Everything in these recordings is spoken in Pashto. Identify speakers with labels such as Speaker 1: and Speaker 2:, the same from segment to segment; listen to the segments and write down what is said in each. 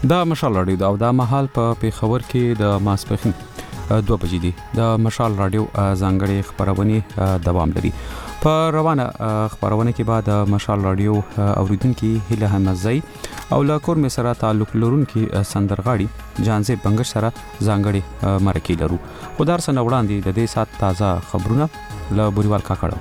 Speaker 1: دا مشال راډیو دا او دا مهال په پیښور کې د ماسپخین 2 بجې دي. د مشال راډیو ځانګړي خبرونه دوام لري. په روانه خبرونه کې بعد مشال راډیو اوریدونکو هله حمزي او لا کور می سره تعلق لرونکي سندرغاړي جانزه بنگش سره ځانګړي مرکې لرو. خدار سره وړاندې د دې سات تازه خبرونه له بوريوال کاکړو.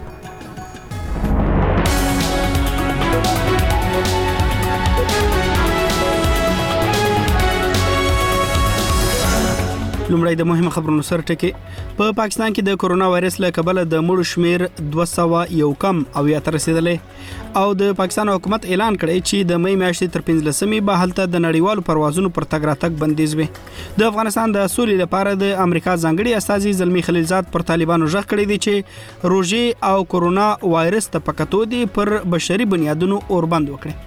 Speaker 2: لومړی د مهمه خبرونو سره ټکی. په پاکستان کې د کورونا وایرس له کبله د مړو شمیر 201 کم او یا تر رسیدلې او د پاکستان حکومت اعلان کړی چې د مې میاشتې تر 15مې به هلته د نړیوالو پروازونو پر تګ راتګ بندیز وي. د افغانستان د سولې لپاره د امریکا ځانګړي استازي زلمی خلیلزاد پر طالبانو ژغ کړی دی چې روژې او کورونا وایرس ته پکتو دي پر بشري بنیادونو اوربند وکړي.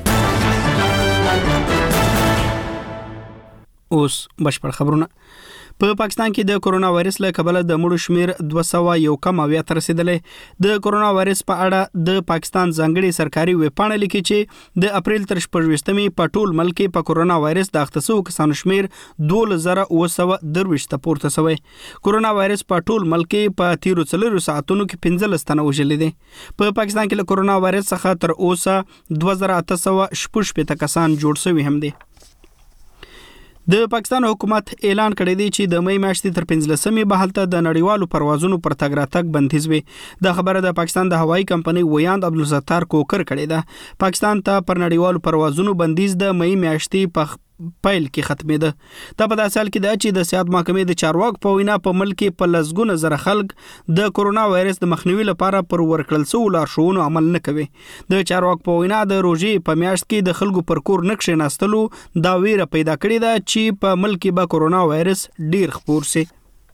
Speaker 2: اوس بشپړ خبرونه. په پاکستان کې د کورونا وایرس له کبله د مړو شمیر 201 کم او یا تر رسیدلې. د کورونا وایرس په اړه د پاکستان ځانګړي سرکاري ویب پاڼه لیکي چې د اپریل تر 14مې په ټول ملک کې په کورونا وایرس د اخته شوو کسانو شمیر 2923 ته پورته شوی. کورونا وایرس په ټول ملک کې په 13 ساعتونو کې 15 تنه وژلې دي. په پاکستان کې له کورونا وایرس څخه تر اوسه 2816 کسان جوړ شوي هم دي. د پاکستان حکومت اعلان کړی دی چې د مې میاشتې تر 15مې به هلته د نړیوالو پروازونو پر تګ راتګ بندیز وي. د خبره د پاکستان د هوایي کمپنۍ ویاند عبدالستار کوکر کړی ده. پاکستان ته پر نړیوالو پروازونو بندیز د مې میاشتې په پیل کې ختمېده. دا په داسې حال کې ده چې د صحت محکمې د چارواکو په وینا په ملک کې په لسګونه زره خلک د کورونا وایرس د مخنیوي لپاره پر ورکړل شوو لارښوونو عمل نه کوي. د چارواکو په وینا د روژې په میاشت کې د خلکو پر کور نه کښېناستلو دا ویره پیدا کړې ده چې په ملک کې به کورونا وایرس ډیر خپور شي.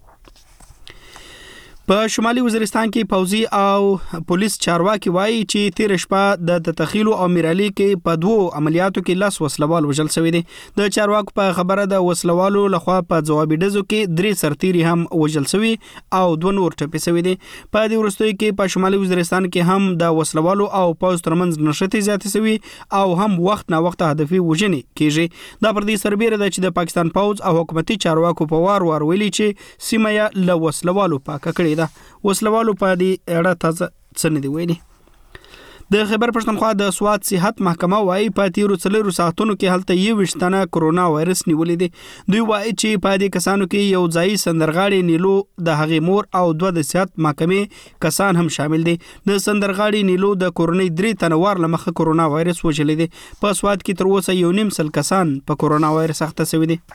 Speaker 2: په شمالي وزیرستان کې پوځي او پولیس چارواکي وایي چې تیر شپه د تخیلو او میرالي کې په 2 عملیاتو کې لاس وسلوال وژل شوی دی. د چارواکو په خبره د وسلوالو لخوا په ځوابي ډزو کې 3 سرتیري هم وژل شوی او 2 نور ټپي شوی دي. په دې وروستیو کې په شمالي وزیرستان کې هم د وسلوالو او پوځ ترمنځ نښتې زیاتې شوی او هم وخت نه وخت هدفي وژنې کیږي. دا پر دې سربېره ده چې د پاکستان پوځ او حکومتي چارواکو په وار ویلي چې سیمه یې له وسلوالو پاکه کړې ده. وسلوالو په دې اړه تازه څه نه دی ویلي. د خیبر پښتونخوا د سواد صحت محکمه وايي په 13 ساعتونو کې هلته 21 تنه کورونا وایرس نیولې دي. دوی وايي چې په دې کسانو کې یو ځای سندرغاړي نیلو د هغې مور او 2 د صحت محکمې کسان هم شامل دي. د سندرغاړي نیلو د کورونی 3 تنه وار لمخه کورونا وایرس وژلې دي. په سواد کې تر اوسه 1.5 کسان په کورونا وایرس اخته شوي دي.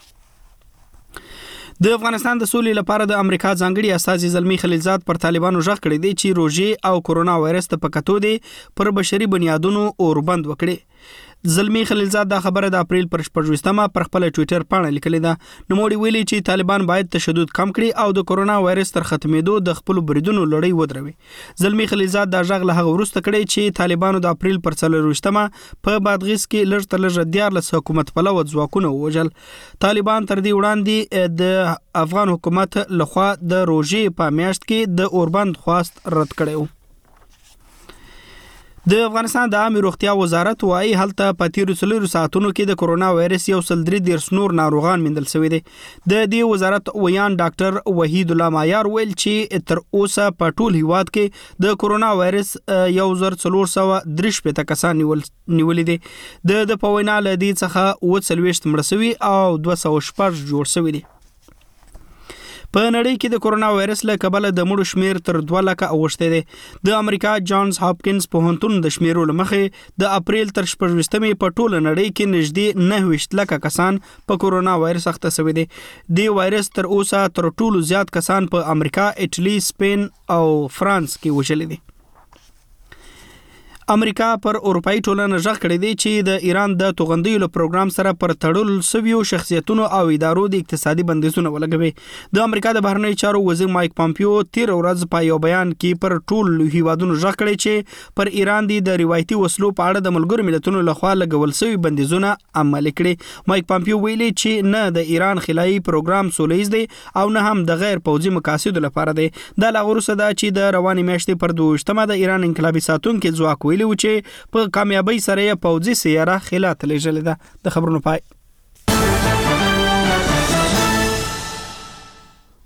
Speaker 2: د افغانستان د سولې لپاره د امریکا ځانګړي استازي زلمی خلیلزاد پر طالبانو ژغ کړی دی چې روژې او کورونا وایرس ته پکتو دي پر بشري بنیادونو اوربند وکړي. زلمی خلیلزاد دا خبره د اپریل پر 14مه پر خپل ټوئیټر پاڼه لیکلې ده. نوموړي ویلي چې طالبان باید تشدد کم کړي او د کورونا وایرس تر ختمېدو د خپل بریدونو لړۍ ودروي. زلمی خلیلزاد دا ژغ له هغه وروسته کړی چې طالبانو د اپریل پر 14مه په بادغیس کې لږ تر لږه 14 حکومت پلوه ځواکونه وژل. طالبان تر دې وړاندې د افغان حکومت لخوا د روژې په میاشت کې د اوربند خواست رد کړی و. د افغانستان د عامه روغتیا وزارت وايي هلته په 13 ساعتونو کې د کورونا وایرس 133 نور ناروغان موندل شوي دي. د دې وزارت ویان ډاکټر وحید الله مایار ویل چې تر اوسه په ټول هیواد کې د کورونا وایرس 1430 کسان نیولې دي. د په وینا له دې څخه 40 مړه شوي او 206 جوړ شوي دي. په نړۍ کې د کورونا وایرس له کبله د مړو شمیر تر 2 لکه اوښتی دی. د امریکا جانز هاپکینز پوهنتون د شمیرو له مخې د اپریل تر 14مې په ټوله نړۍ کې نږدې 29 لکه کسان په کورونا وایرس اخته شوي دي. د وایرس تر اوسه تر ټولو زیات کسان په امریکا، ایټالي، سپین او فرانس کې وژلي دي. امریکا پر اروپאי ټولنه ژغ کړی دی چې د ایران د توغندیو له پروګرام سره پر تړل شویو شخصیتونو او ادارو د اقتصادي بندیزونه ولګوي. د امریکا د بهرنیو چارو وزیر مایک پامپیو تیر ورځ په یو بیان کې پر ټول هیوادونو ژغ کړی چې پر ایران د روایتي وسلو په اړه د ملګرو ملتونو لخوا لګول شوی بندیزونه عملي کړي. مایک پامپیو ویلي چې نه د ایران خلایي پروګرام سولهییز دی او نه هم د غیر پوځي مقاصدو لپاره دی. د لغورسه دا چې د رواني میاشتې پر 22مه د ایران انقلابي ساتونکو ځواک ویلي و چې په کامیابی سره یې پوځي سیاره خلا ته لېږلې ده. د خبرونو پای.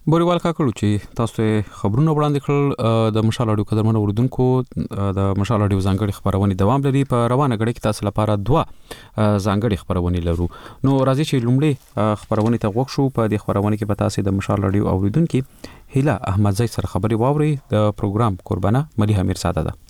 Speaker 1: بوریوال کاکړو چې تاسو ته خبرونه وړاندې کړل د مشال اډیو قدرمن اوردونکو د مشال اډیو ځانګړي خبرونه دوام لري په روانه غړي کې تاسو لپاره 2 ځانګړي خبرونه لرو نو راځي چې لومړی خبرونه ته وښ شو په دې خبرونه کې به تاسو د مشال اډیو اوردونکو هیله احمدزی سره خبري واوري د پروګرام قربانه مليحه میر ساده ده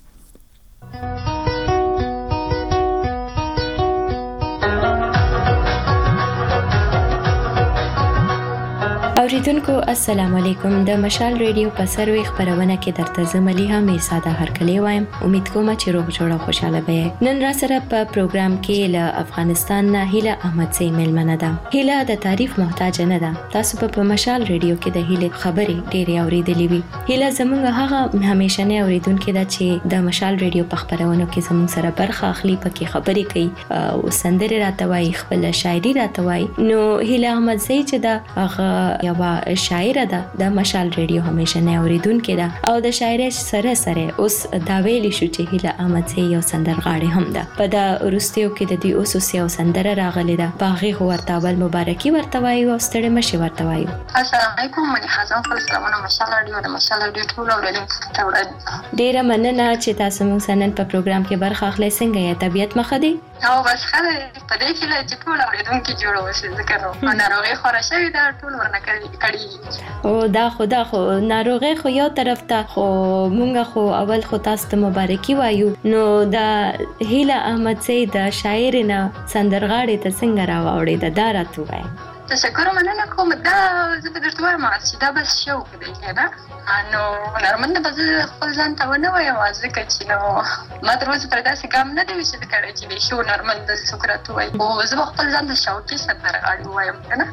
Speaker 3: اوریدونکو السلام علیکم د مشال ریډیو په سروي خبرونه کې درته زمليها میر ساده هرکلی وایم امید کوم چې روغ جوړ او خوشاله به نن را سره په پروګرام کې له افغانستان نه هیله احمدزی میلمنه ده هیله د تعریف محتاج نه ده تاسو په مشال ریډیو کې د هیله خبرې ډېرې اوریدلې وي هیله زموږ هغه همیشنه اوریدونکو ده چې د مشال ریډیو په خبرونو کې زموږ سره برخه اخلي پکې خبرې کوي او سندري راته وایي خپل شاعري راته وایي نو هیله احمدزی چې دا هغه یو شاعر ده د مشال ریډیو همیشه نه اوریدونکو ده او د شاعرۍ سره اوس دا ویلی شو چې هیله احمدزی یو سندرغاړی هم ده په د ورستیو کې د دې اوس یو سندره راغلی ده باغې ورته ول مبارکي ورته وایو او ستړي مشي ورته وایو
Speaker 4: السلام علیکم مې حسن خپل سلامونه مشال اډیو د مشال اډیو ټول اوریدونکو ته وړاندې
Speaker 3: ډیره مننه چې تاسو موږ سنن په پروګرام کې برخه اخلئ څنګه یې طبيعت مخه دی
Speaker 4: او بس خله په دې کې چې ټول اوریدونکو جوړ وشي ذکر نو ناروغي خورا شوی دا ټول ورنه کړی
Speaker 3: او دا خو ناروغي خو یو طرف ته خو مونږ خو اول خو تاسو ته مبارکي وایو نو دا هیله احمدزی د شاعرینه سندرغاړي ته څنګه راوړی دا راته وایي
Speaker 4: تشکر مننه کوم دا زه درته وایم چې دا بس شوق دی کنه نو نرمنه به خپل ځان ته ونه وایم ځکه چې نو ما تر اوسه پر داسې ګام نه دی چې کړی چې شو نرمنه د سکرات وای او زه خپل ځان د شوقي سندرغاړي وایم کنه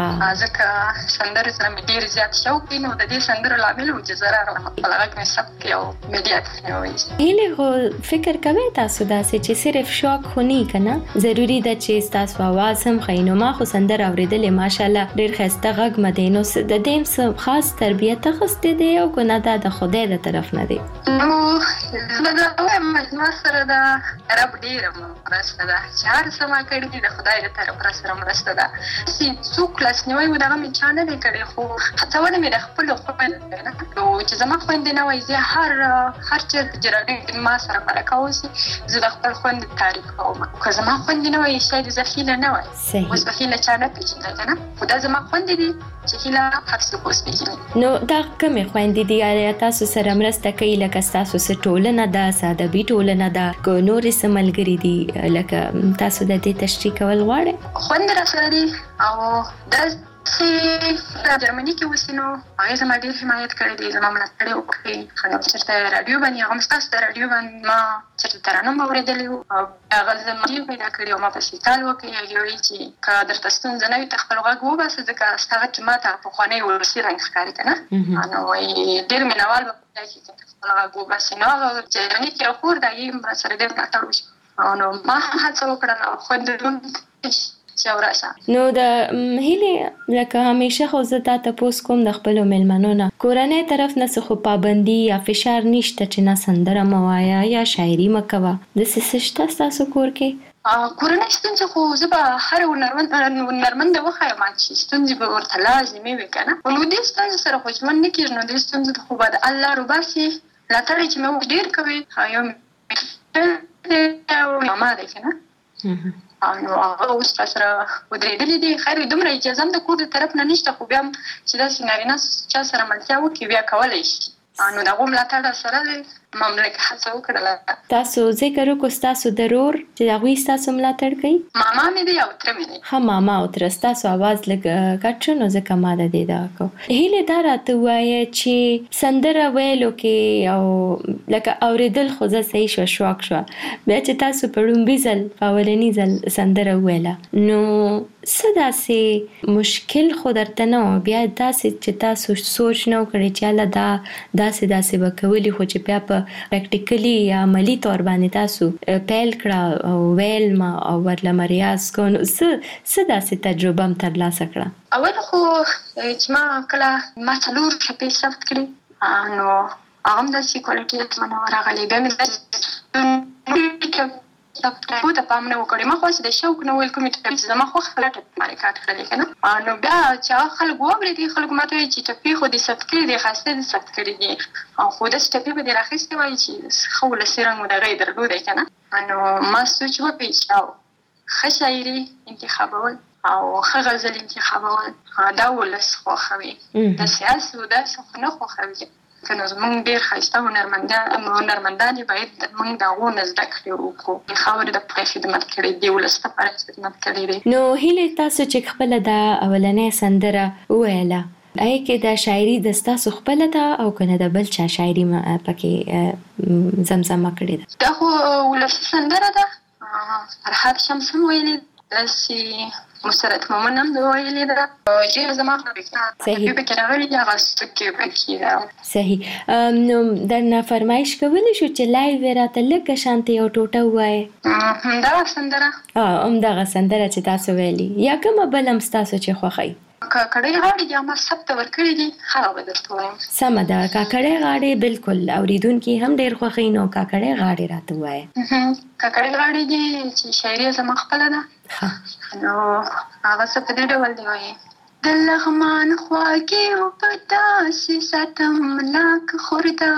Speaker 4: ځکه سندره سره مې ډیر زیات شوق دی نو د دې سندرو لامل و چې زه راغلم په هغه کې سبق یو میډیا وایي
Speaker 3: هیله فکر کوي تاسو داسې چې صرف شوق خو نه کنه ضروری ده چې تاسو आवाज هم خینو ما خو سندر اوریدل ماشاءالله ډیر خسته غږ مدینو د دیم څه خاص تربیت خسته دی او کنه د خدای د طرف نه دی
Speaker 4: نو زه وایم ما سره د رب ډیر مرسته ده چې هر څه ما کړی د خدای د طرف سره مرسته ده څو کلاس نیوي و دغه مې چانه دی کړی خو هڅونه مې د خپل خوند نه چې زما خوند نه وای زه هر چې جرابې ما سره مرکه وسی زه د خپل خوند تعریف کوم که زما خوند نه وای شاید زه فیل نه وای اوس په فیل چانه پیچ کنه خدا زما خوندې دي چې هیله حفظ کوسپیږي
Speaker 3: نو دا کومه خوندې دي یا تاسو سره مرسته کوي لکه تاسو سره ټولنه ده ساده بي ټولنه ده کو نور سملګری دي لکه تاسو د دې تشریح کول غواړئ
Speaker 4: خوند را سره دي او د چې جرمني کې وسینو هغه زما ډیر حمایت کړی دی زما ملاتړ وکړي خو چې رادیو باندې هم تاسو د رادیو باندې ما چې ترانه اوریدلې او هغه زما پیدا کړی او ما په سیتال وکړي یو چې کا درته ستونزه نه وي تخپل غږ وباسه ځکه ستاسو چې ماته په خوانې ورسې رنګ ښکاري کنه نو ډیر مینوال وکړي چې خپل غږ وباسه نو جرمني کې راپور دی سره ډیر ملاتړ وشي نو ما هڅه وکړه خو د
Speaker 3: نو د هیله لکه همیشه خو زه تاسو کوم د خپل ملمنو نه کورنۍ طرف نه څه خو پابندي یا فشار نشته چې نه سندره موایا یا شاعري مکوا د سشته تاسو کور کې
Speaker 4: کورنۍ ستونزې خو زه به هر نرمنده وخایم چې ستونزې به ورته لازمي وي کنه نو دې ستونزې سره خو ژوند نه کېږي نو دې ستونزې خو به د الله روباسي لاتړي چې مې ډیر کوي یو ماما ده کنه نو هغه اوس سره ودرېدلې دي خیر دومره اجازه هم د کور د طرف نه نشته خو بیا هم چې داسې نارینه چا سره ملتیا وکړي بیا کولی شي نو د هغو ملاتړ سره دی مملکه هڅه وکړله
Speaker 3: تاسو ذکر وکړو ستاسو ضرور چې هغوی ستاسو ملاتړ کوي
Speaker 4: ماما مې دی او تره مې دی
Speaker 3: ښه ماما او تره ستاسو اواز لږ کټ شو نو ځکه ما د دې دغه کو هیله دا راته ووایه چې سندره ویلو کې او لکه اورېدل خو زه صحیح شوق شوه بیا چې تاسو په لومړي ځل په اولني ځل سندره وویله نو څه داسې مشکل خو درته نه و بیا داسې چې تاسو سوچ نه وکړئ چې هله دا داسې به کولی خو چې بیا په پریکټیکلی یا عملی تور باندې تاسو پیل کړه او ویل ما او ورله ریاض کو نو څه داسې تجربه هم ترلاسه کړه
Speaker 4: اول خو چې ما کله ما څلور شپې ثبت کړي نو هغه هم داسې کوالټي ته نه راغلی بیا مې تاسو ته پام نه وکړي ما خو د شوق نه ویل کوم چې زما خو خلک مارکات کړل کنه نو بیا چې خلک وګوري دي خلک ماته چې ټپي خو د ثبت کړي دي خاصه د ثبت کړي دي او خو د ټپي په دې راخستې وایي چې خو له سیرنګ د غي درلود کنه نو ما سوچ وکړ ښه شاعري انتخابول او ښه غزل انتخابول دا ولس خوښوي د سیاست او د څه نه خوښوي کنه زمونږ ډیر ښایسته هنرمندان باید موږ دا غوونه زده کړو او خاور د پخې خدمت کړي دی ولس ته پاره خدمت کړي دي
Speaker 3: نو هیله تاسو چې خپل د اولنې سندره ویله آیا کې دا شاعري د تاسو خپل ته او کنه د بل چا شاعري پکې زمزمه کړي
Speaker 4: ده دا خو ولس سندره ده فرحات شمس ویلي داسې مسرت مومن هم ویلي ده ډېر زما
Speaker 3: صحیح
Speaker 4: په کې راغلي دي هغه څوکې پکې
Speaker 3: صحیح نو درنه فرمایش کولی شو چې لایو راته لږه شانتي او ټوټه ووایې
Speaker 4: همدغه سندره
Speaker 3: همدغه سندره چې تاسو ویلي یا کومه بل هم ستاسو چې خوښوي
Speaker 4: کاکړۍ غاړې دي ما ثبت ورکړي دي هغه به درته وایم
Speaker 3: سمه ده کاکړۍ غاړې بالکل اوریدونکي هم ډېر خوښوي نو کاکړۍ غاړې راته ووایه
Speaker 4: کاکړۍ غاړې دي چې شاعري زما خپله ده نو هغه څه په دې ډول دی وایي د لغمان خواږې اوبه داسې ساتم لکه خورده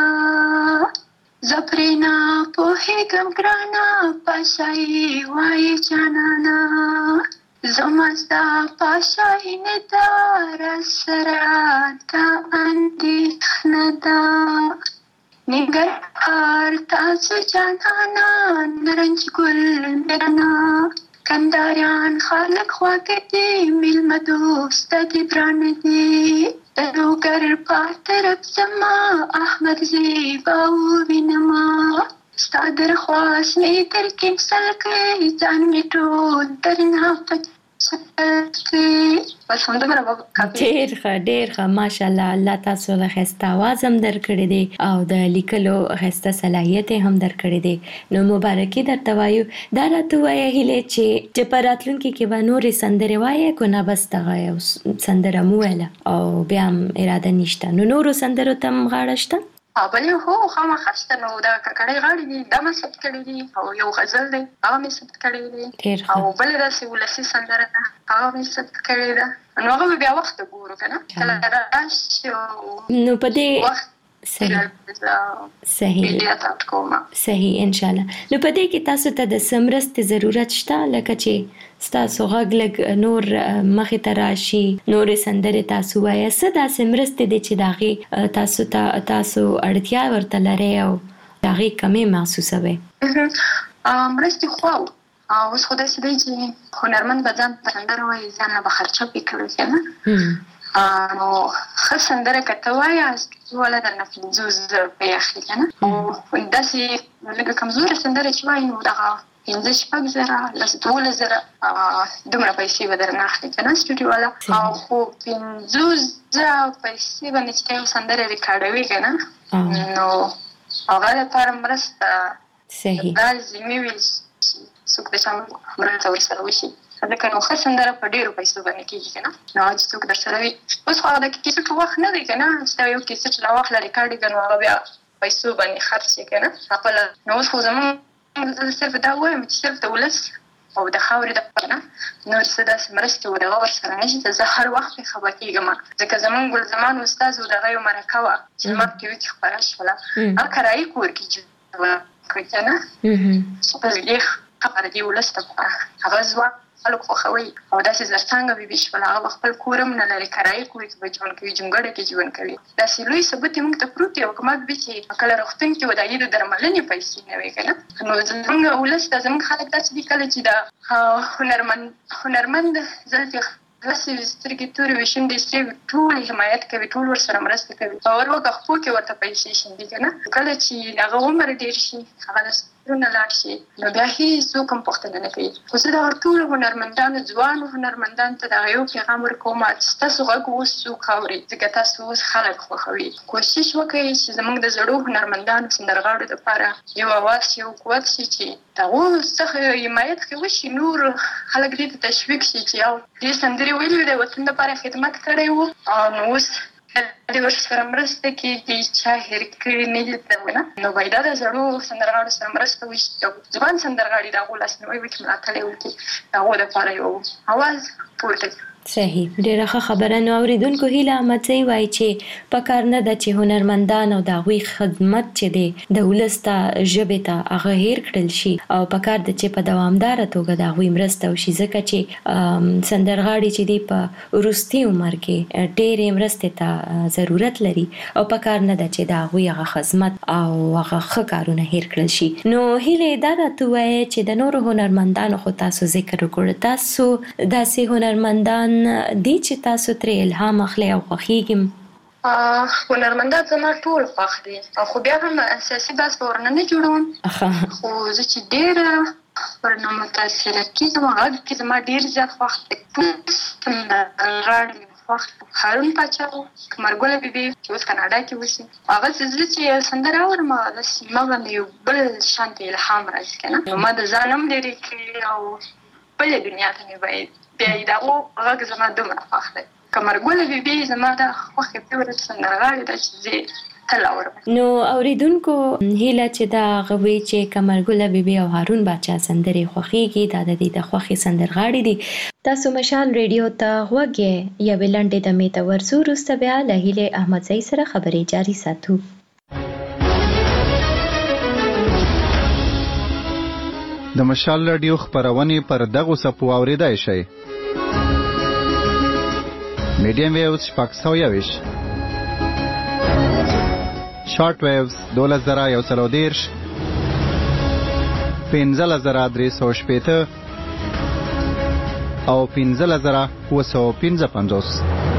Speaker 4: زه پرې نه پوهېږم ګرانه پاشایي وایي جانانه زما ستا پاشایي نه ده راسره دا اندېښنه ده ننګرهار تاسو جانانه نرنج ګل میرانه کندهاریان خلک خواږه دي میلمه دوسته دي درانه دي د لوګر په طرف زما احمد زیبا ووینما ستا درخواست مې درکې مثل کړې ځان مې ټول درنه په بس همدومره به کافي
Speaker 3: ډېر ښه ماشاءالله الله تاسو له ښایسته اواز هم درکړی دی او د لیکلو ښایسته صلاحیت هم درکړی دی نو مبارکي درته وایو دا راته ووایه هیلې چې په راتلونکي کې به نورې سندرې وایې که نه بس دغه یو سندره مو ویله او بیا هم اراده نشته نو نورو سندرو ته هم غاړه شته
Speaker 4: بلې هو خامخا شته نو دا کاکړۍ غاړې دي دا مې ثبت کړي دي او یو غزل دی هغه مې ثبت کړی دی او بلې داسې ولسي سندره ده هغه مې ثبت کړې ده نو هغه به بیا وخت ګورو که نه کله راشي
Speaker 3: نو په دې
Speaker 4: وخت
Speaker 3: صحیح ان شاء الله نو په دې کې تاسو ته د سمرستې ضرورت شته لکه چې ستاسو غږ لږ نور مخې ته راشي نورې سندرې تاسو وایه څه داسې مرستې دي چې د هغې تاسو اړتیا ورته لرئ او د هغې کمې محسوسوئ
Speaker 4: مرستې خو اوس خو داسې دی چې هنرمند به ځان په سندره وایي ځان نه به خرچه پرې کوي که نه نو ښه سندره که ته وایه والا درنه 50 روپۍ اخلي که نه او داسې لږه کمزوره سندره چې وایي نو دغه 15-16 زره 12 زره دومره پیسې به درنه اخلي که نه سټوډیو والا او خو 50 زره پیسې باندې چې ته یو سندره ریکارډوي که نه نو هغه لپاره مرسته دا لازمي وي چې څوک د چا مرسته ورسره وشي ځکه نو ښه سندره په ډېرو پیسو باندې کېږي که نه نو هغه چې څوک در سره وي اوس خو هغه د کیسټو وخت نه دی که نه چې ته یو کیسټ راواخله ریکارډ یې کړه نو هغه بیا پیسو باندې خرڅ یې که نه خپله نو اوس خو زمونږ صرف دا وایم چې صرف د ولس او د خاورې دپاره نه نور څه داسې مرستې و دغه ورسره نه شي زه هر وخت پرې خفه کېږم ځکه زمونږ ګلزمان استاذ و دغه یو مرکه وه چې زما په ټي وي کې خپره شوله هغه کرایي کور کې جوړه کړي که نه چې په ډېر خبره دي ولس دپاره هغه ځوان خلک خوښوي او داسې زرڅانګه بیبي شوله هغه به خپل کور هم نه لري کرایي کور کې به ژوند کوي جونګړه کې ژوند کوي داسې لوی ثبوت یې موږ ته پروت دی او که ما بیبي چې کله روغتون کې و د هغې د درملنې پیسې نه وې که نه نو زموږ ولس ته زموږ خلک داسې دي کله چې د هنرمند زلفې داسې سترګې تورې وي شونډې سرې وي ټول حمایت کوي ټول ورسره مرسته کوي باور وکړه خپو کې ورته پیسې شیندي که نه کله چې هغه عمر ډېر شي هغه د سپرونه لاړ شي نو بیا هېڅوک هم پوښتنه نه کوي خو زه دغه ټولو هنرمندانو ځوانو هنرمندانو ته دغه یو پیغام ورکوم چې ستاسو غږ اوس څوک اوري ځکه تاسو اوس خلک خوښوي کوشش وکړئ چې زموږ د زړو هنرمندانو سندرغاړو دپاره یو اواز شي یو قوت شي چې د هغو څخه حمایت کې وشي نور خلک دې ته تشویق شي چې یو دې سندرې ویلې د وطن دپاره خدمت کړی و او نو اوس د ورسره مرسته کې چې هر کړي نه دي نو باید د زړو سندرغاړو سره مرسته وشي ځوان سندرغاړي د غول اسنوي وکړي ملاتړ وکړي هغه د لپاره یو اواز پورته
Speaker 3: صحیح ډیره ښه خبره. نو اوریدونکو هیله احمدزی وایي چې پکار نه ده چې هنرمندان او د هغوی خدمت چې دی د ولس ته ژبې ته هغه هیر کړل شي او پکار ده چې په دوامداره توګه د هغوی مرسته وشي ځکه چې سندرغاړي چې دی په وروستي عمر کې ډېرې مرستې ته ضرورت لري او پکار نه ده چې د هغوی هغه خدمت او هغه ښه کارونه هیر کړل شي. نو هیله دا راته وایي چې د نورو هنرمندانو خو تاسو ذکر وکړو، تاسو داسې هنرمندان دي چې تاسو ترې الهام اخلي او خوښیږي؟
Speaker 4: هنرمندان زما ټول خوښ دي خو بیا هم سیاسي بحث به ورنه نه جوړوم خو زه چې ډېره ورنه متاثره کېږم هغه کې زما ډېر زیات خوښ دی سندرغاړي خوښ هارون پاچا قمرګله بیبي چې اوس کاناډا کې اوسي هغه چې سندره اورم داسې ما باندې یو بل شان ته الهام راځي که نه نو ما د ځان هم لرې کړي او بلې دنیا ته مې باید بیا یې د هغو غږ زما دومره خوښ دی قمرګله بیبي زما د خوښې فیورټ سندرغاړې ده چې زه تل اورم.
Speaker 3: نو اوریدونکو هیله چې دا غوي چې قمرګله بیبي او هارون باچا سندرې خوښیږي دا د دې د خوښې سندرغاړي دي. تاسو مشال ریډیو ته غوږ یې یا بلنډې د میته ورسو وروسته بیا له هیله احمدزی سره خبرې جاري ساتو.
Speaker 5: د مشال رادیو خبرونه پر دغه صفو اوریدای شي. میډیم ویوز 620 شارټ ویوز 2130 15350 او 15955.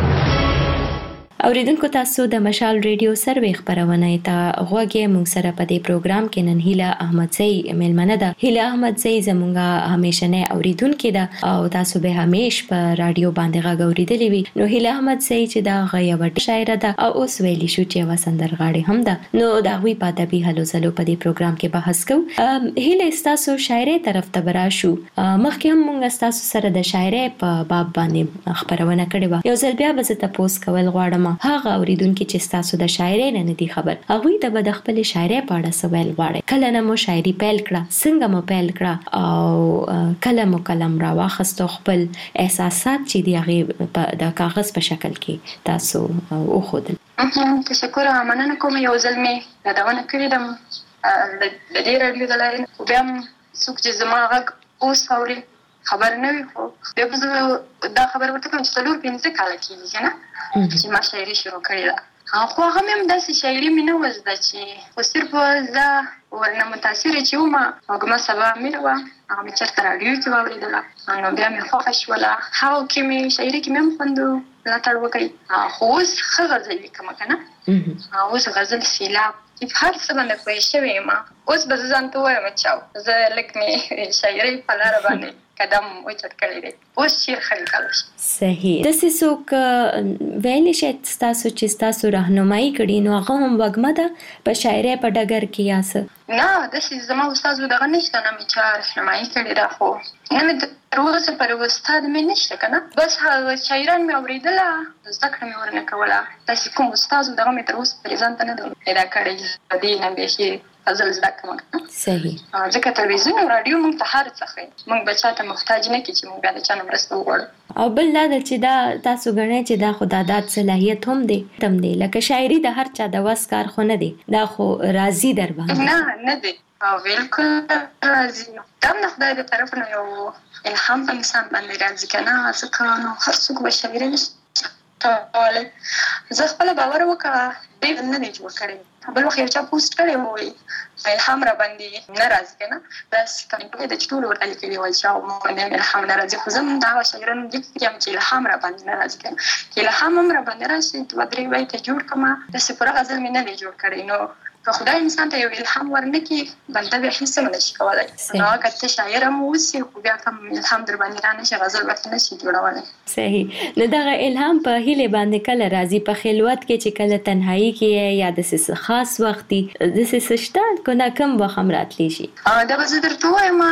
Speaker 3: اوریدونکو تاسو د مشال ریډیو سروي خبرونه ته غوږی مونږ سره په دې پروګرام کې نن هیله احمدزی ملمنه ده. هیله احمدزی زمونږه همیشنه اوریدونکو ده او تاسو به همیش په رادیو باندې غږ اوریدلې وي. نو هیله احمدزی چې دا غیوه شاعره ده او اوس ویلی شو چې و سندرغاړي هم ده نو دا وی په ادبي هلو زلو په دې پروګرام کې بحث کوو. هیله تاسو شاعري طرف ته براشو مخکې هم مونږ تاسو سره د شاعري په باب باندې خبرونه کړې و. یو ځل بیا به زه تاسو کول غواړم هغه اوریدونکو چې تاسو د شاعرۍ نه دي خبر هغه ته به د خپل شاعرۍ په اړه سوال غواړي کله نه مو شاعري پیل کړه څنګه مو پیل کړه او کله مو قلم را واخستو خپل احساسات چې دی هغه د کاغذ په شکل کې تاسو او خود
Speaker 4: تشکر مننه کوم یو ځل مې یادونه کړم د دې رادیو د لارې خو بیا څوک چې زما غږ اوس اوري خبر نه وي خو بیا به دا خبر ورته کوم چې 4-5 کاله کېږي نه چې ما شاعري شروع کړې ده خو هغه مې هم داسې شاعري مې نه وزده چې خو صرف زه ورنه متاثره چې وم هغه سبا مې وه هغه مې چېرته راډیو کې واورېدله نو بیا مې خوښه شوله هغو کې مې شاعري کې مې هم خوند ملاتړ وکړي خو اوس ښه غزل لیکمه که نه اوس غزل سیلاب هر څه باندې پوه شوې یم اوس به زه ځان ته ووایم چې زه لږ مې شاعرۍ په لاره باندې قدم اوچت کړی دی اوس شعر ښه لیکلی شي.
Speaker 3: صحیح. داسې څوک ویلی شي ستاسو چې ستاسو راهنمایي کړي نو هغه هم وږمه ده په شاعرۍ په ډګر کې یا څه؟
Speaker 4: نه داسې زما استاد دغه نشته نه مې چا راهنمایي کړې ده خو نه مې تر اوسه پر استاد مې نشته که نه بس هغه شاعران مې اورېدله زده کړه مې ورنه کوله داسې کوم استاد دغه مې تر اوسه پرې ځان ته نه دی پیدا کړی دې نه بیخي غزل زده کړم.
Speaker 3: صحیح.
Speaker 4: ځکه تلویزیون او راډیو موږ ته هر څه ښیي موږ به چا ته محتاج نه کړي چې موږ بیا د چا نه مرسته وغواړو.
Speaker 3: او بل دا چې دا تاسو ګڼئ چې دا خو د ادات صلاحیت هم دی تم دی لکه شاعري د هر چا د وس کار خو نه دی دا خو راضي در باندې
Speaker 4: نه دی او بالکل راضي دا هم د خدای د طرف نه یو الهام په انسان باندې راځي که نه ځکه نو هر څوک به شاعري نشي کولی زه خپله باور وکړه دوی نه دی جوړ کړی بل وخت یو چا پوسټ کړی وایي الهام را باندې نه راځي که نه داسې کمنټونه ده چې ټولو ورته لیکلي وایي چې ما باندې الهام نه راځي خو زه هم د هغه شاعرانو لیک یم چې الهام را باندې نه راځي که نه چې الهام هم را باندې راشي 2-3 بیته جوړ کړمه داسې پوره غزل مې نه دی جوړ کړی نو که خدای انسان ته یو الهام ورنکړي بنده بیا هېڅ هم نشي کولی نو که ته شاعر هم اوسې خو بیا کوم الهام در باندې رانشي غزل به نشي جوړولی.
Speaker 3: صحیح. نو دغه الهام په هیلې باندې کله راځي په خلوت کې چې کله تنهایی کې یا داسې خاص وخت دي داسې څه شته که نه کوم وخت هم راتلی شي؟
Speaker 4: دا به زه درته ووایم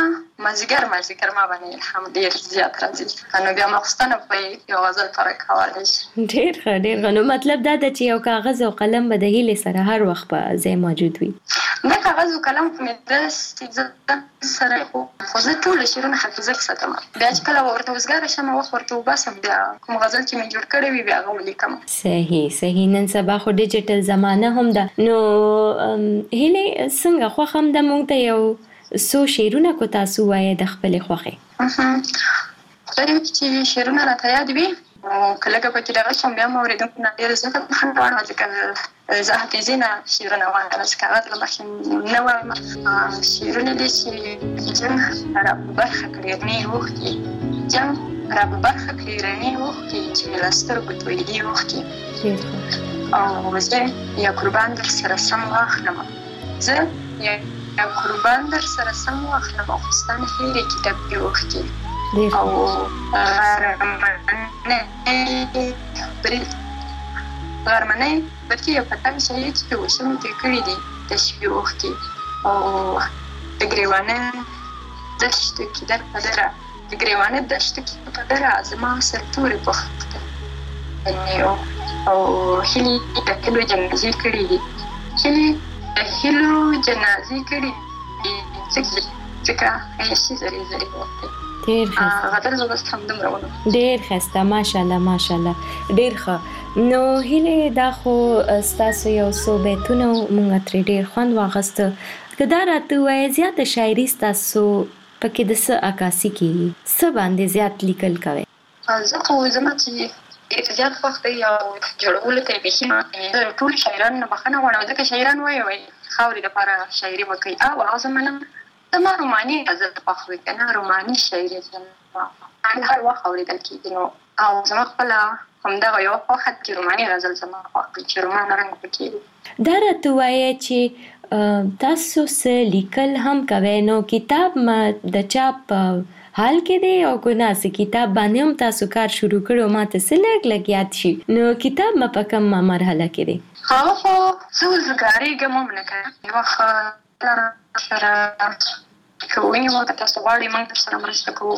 Speaker 4: مازیګر ما باندې الهام ډېر زیات راځي. نو بیا مخستانه په یو غزل پر کولای شي.
Speaker 3: ډېر ښه نو مطلب دا ده چې یو کاغذ او قلم به د هیلې سره هر وخت په ځای موجود وي.
Speaker 4: دا کاغذ او قلم مې د سره خو زه ټول شعرونه حافظه کې ساتم. بیا چې کله ورته وزګاره شم وخت ورته وباسم بیا کوم غزل چې مې جوړ کړی وي بیا هغه ولیکم.
Speaker 3: صحیح. نن سبا خو ډیجیټل زمانه هم ده. نو هیلې څنګه خوښ هم د مونږ ته یو څو شعرونه کو تاسو وایې د خپلې خوښې؟
Speaker 4: خدای چې شعرونه راته یاد وي کله پکې دغه شم بیا مې اورېدونکو نه ډېر زیات خوند واخیست ځکه زه حافظې نه شعرونه وایم چې کاغذ له مخې نه وایم. شعرونه دي چې جنګ را په برخه کړي رڼې اوښکې جنګ را په برخه کړي رڼې اوښکې چې مې له سترګو تویېدې اوښکې او زه یا قربان در سره سم واخلم زه یا قربان در سره سم واخلم خو ستا نه هېرې کتابي اوښکې او غرمنۍ بلکې یو پتنګ شاعري چې وشم ترې کړي دي د شپې اوښکې او د ګریوانه دښتو کې در په دره د ګریوانه دښتو کې په دره زما سرتورې پوښتنې او هیلې د هیلو جنازې کړي دي هیلې د هیلو جنازې کړي دي ځکه عیاشي زرې زرې وختې
Speaker 3: ډېر ښه
Speaker 4: غزل زه بس همدومره ولم.
Speaker 3: ډېر ښایسته ماشاءالله ډېر ښه. نو هیلې دا خو ستاسو یو څو بیتونه مونږ ترې ډېر خوند واخیسته. که دا راته ووایې زیاته شاعري ستاسو پکې د څه عکاسي کېږي څه باندې زیات لیکل کوئ؟
Speaker 4: زه خو زما چې ډېر زیات خوښ دی او جوړولو ته یې بیخي زه ټول شاعران نه بخښنه غواړم ځکه شاعران وایي خاورې دپاره شاعري به کوي او هغه زه منم. زما روماني غزل خوښ وي که نه روماني شاعري زما هر وخت اورېدل کېږي نو او زما خپله همدغه یوه خوښه چې روماني غزل زما خوښ وي چې رومان رنګ پکې وي.
Speaker 3: دا راته ووایه چې تاسو څه لیکل هم کوئ نو کتاب د چاپ حال کې دی او که نه څه کتاب باندې هم تاسو کار شروع کړی ما ته څه لږ یاد شي نو کتاب ما په کومه مرحله کې دی؟
Speaker 4: هغه خو زه وزګارېږم هم نه کوم یوه ښه سره که ونیوه که تاسو غواړئ موږ درسره مرسته کوو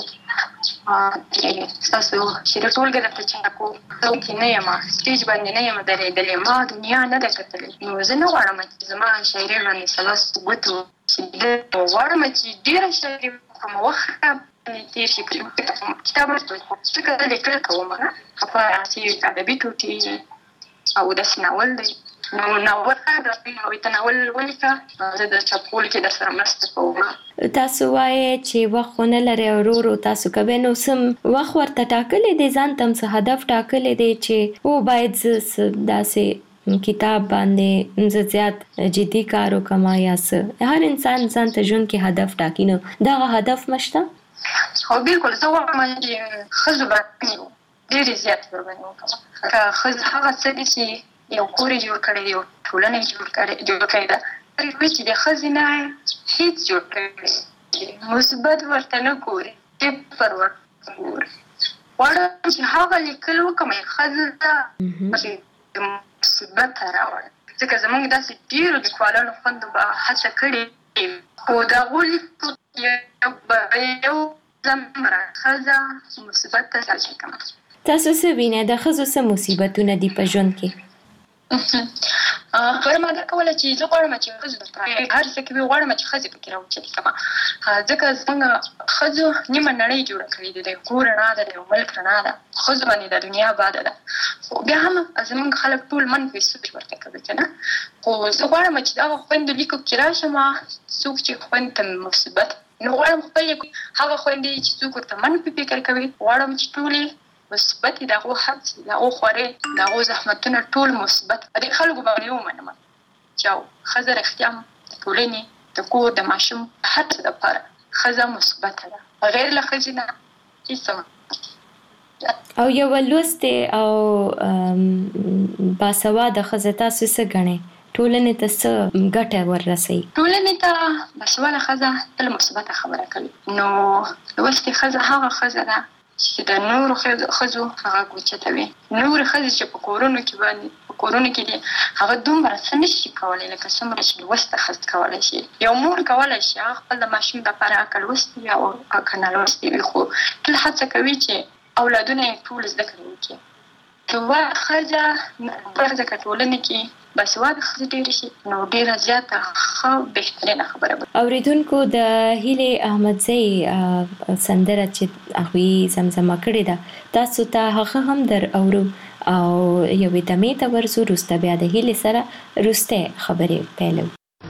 Speaker 4: ستاسو شعري ټولګه درته چمتو کوو. زه کې نه یم سټیج باندې نه یم درېدلې ما دنیا نه ده کتلې نو زه نه غواړم چې زما شاعري باندې سلاسو ګوتو چې زه غواړم چې ډېره شاعري وکړم وخت تېر شي کتاب ځکه زه لیکل کوم په هسې ادبي ټوټې او داسې ناول دی نو ناول او تناول ولیکه زه د چاپولو کې درسره مرسته کوم.
Speaker 3: تاسو وایئ چې وخت خو نه لرئ ورو تاسو کوئ نو سم وخت ورته ټاکلی دی ځان ته هم څه هدف ټاکلی دی چې باید زه داسې کتاب باندې زه زیات جدي کار وکړم یا څه هر انسان ځان ته ژوند کې هدف ټاکي نو دغه هدف مه شته؟
Speaker 4: هو بالکل زه غواړم چې ښځو باندې ډېرې زیات ورباندې وکړم که ښځه هغه څه دي چې یو کور یې جوړ کړی دی یو ټولنه یې جوړ کړې ده چې د ښځې نه هېڅ جوړ کړی مثبت ورته نه ګوري صفر ورته ګوري. غواړم چې هغه لیکل وکړم ښځه ته مثبت راوړم ځکه زموږ داسې ډېرو لیکوالانو خوندو به هڅه کړې خو د هغو لیکو یو زمره ښځه مثبت ته راجع کړم.
Speaker 3: تاسو څه وینئ د ښځو څه مصیبتونه دي په ژوند کې؟
Speaker 4: خبره ما دا کوله چې زه غواړم چې ښځو هر څه کې غواړم چې ښځې پکې راوچتې کړم ځکه زموږ ښځو نیمه نړۍ جوړه کړې ده د کور رڼا ده د یو ملک رڼا ده ښځو باندې د دنیا باده ده خو بیا هم زموږ خلک ټول منفي سوچ ورته کوي که نه خو زه غواړم چې دغه خویندو لیکو کې راشم څوک چې خویند ته مثبت نو غواړم خپل هغه خویندې چې څوک ورته منفي فکر کوي غواړم چې ټولې مثبت د هغو هڅې د هغو خوارۍ د هغو زحمتونه ټول مثبت په دې خلکو باندې ومنم چې ښځه رښتیا هم د ټولنې د کور د ماشوم د هر څه دپاره ښځه مثبته ده بغیر له ښځې نه هېڅ
Speaker 3: او یوه لوستې او باسواده ښځه تاسو څه ګڼئ ټولنې ته څه ګټه وررسوي؟
Speaker 4: ټولنې ته باسواده ښځه تل مثبته خبره کوي نو لوستې ښځه هغه ښځه ده چې د نورو ښځو هغه اوچتوي نورې ښځې چې په کورونو کې باندې په په کورونو کې دي هغه دومره څه نشي کولی لکه څومره چې لوسته ښځه کولی شي. یو مور کولی شي هغه خپل د ماشوم دپاره عقل لوستی او که نه لوستی وي خو تل هڅه کوي چې اولادونه یې ټول زده کړې وکړي. که ښځه که ټولنې کې باسواده ښځې ډېرې شي نو ډېره زیاته ښه بهترینه خبره به.
Speaker 3: اوریدونکو د هیلې احمدزۍ سندره چې هغوی زمزمه کړې ده تاسو ته هغه هم در اورو او یوې دمې ته ورځو، وروسته بیا د هیلې سره وروستۍ خبرې پیلوو.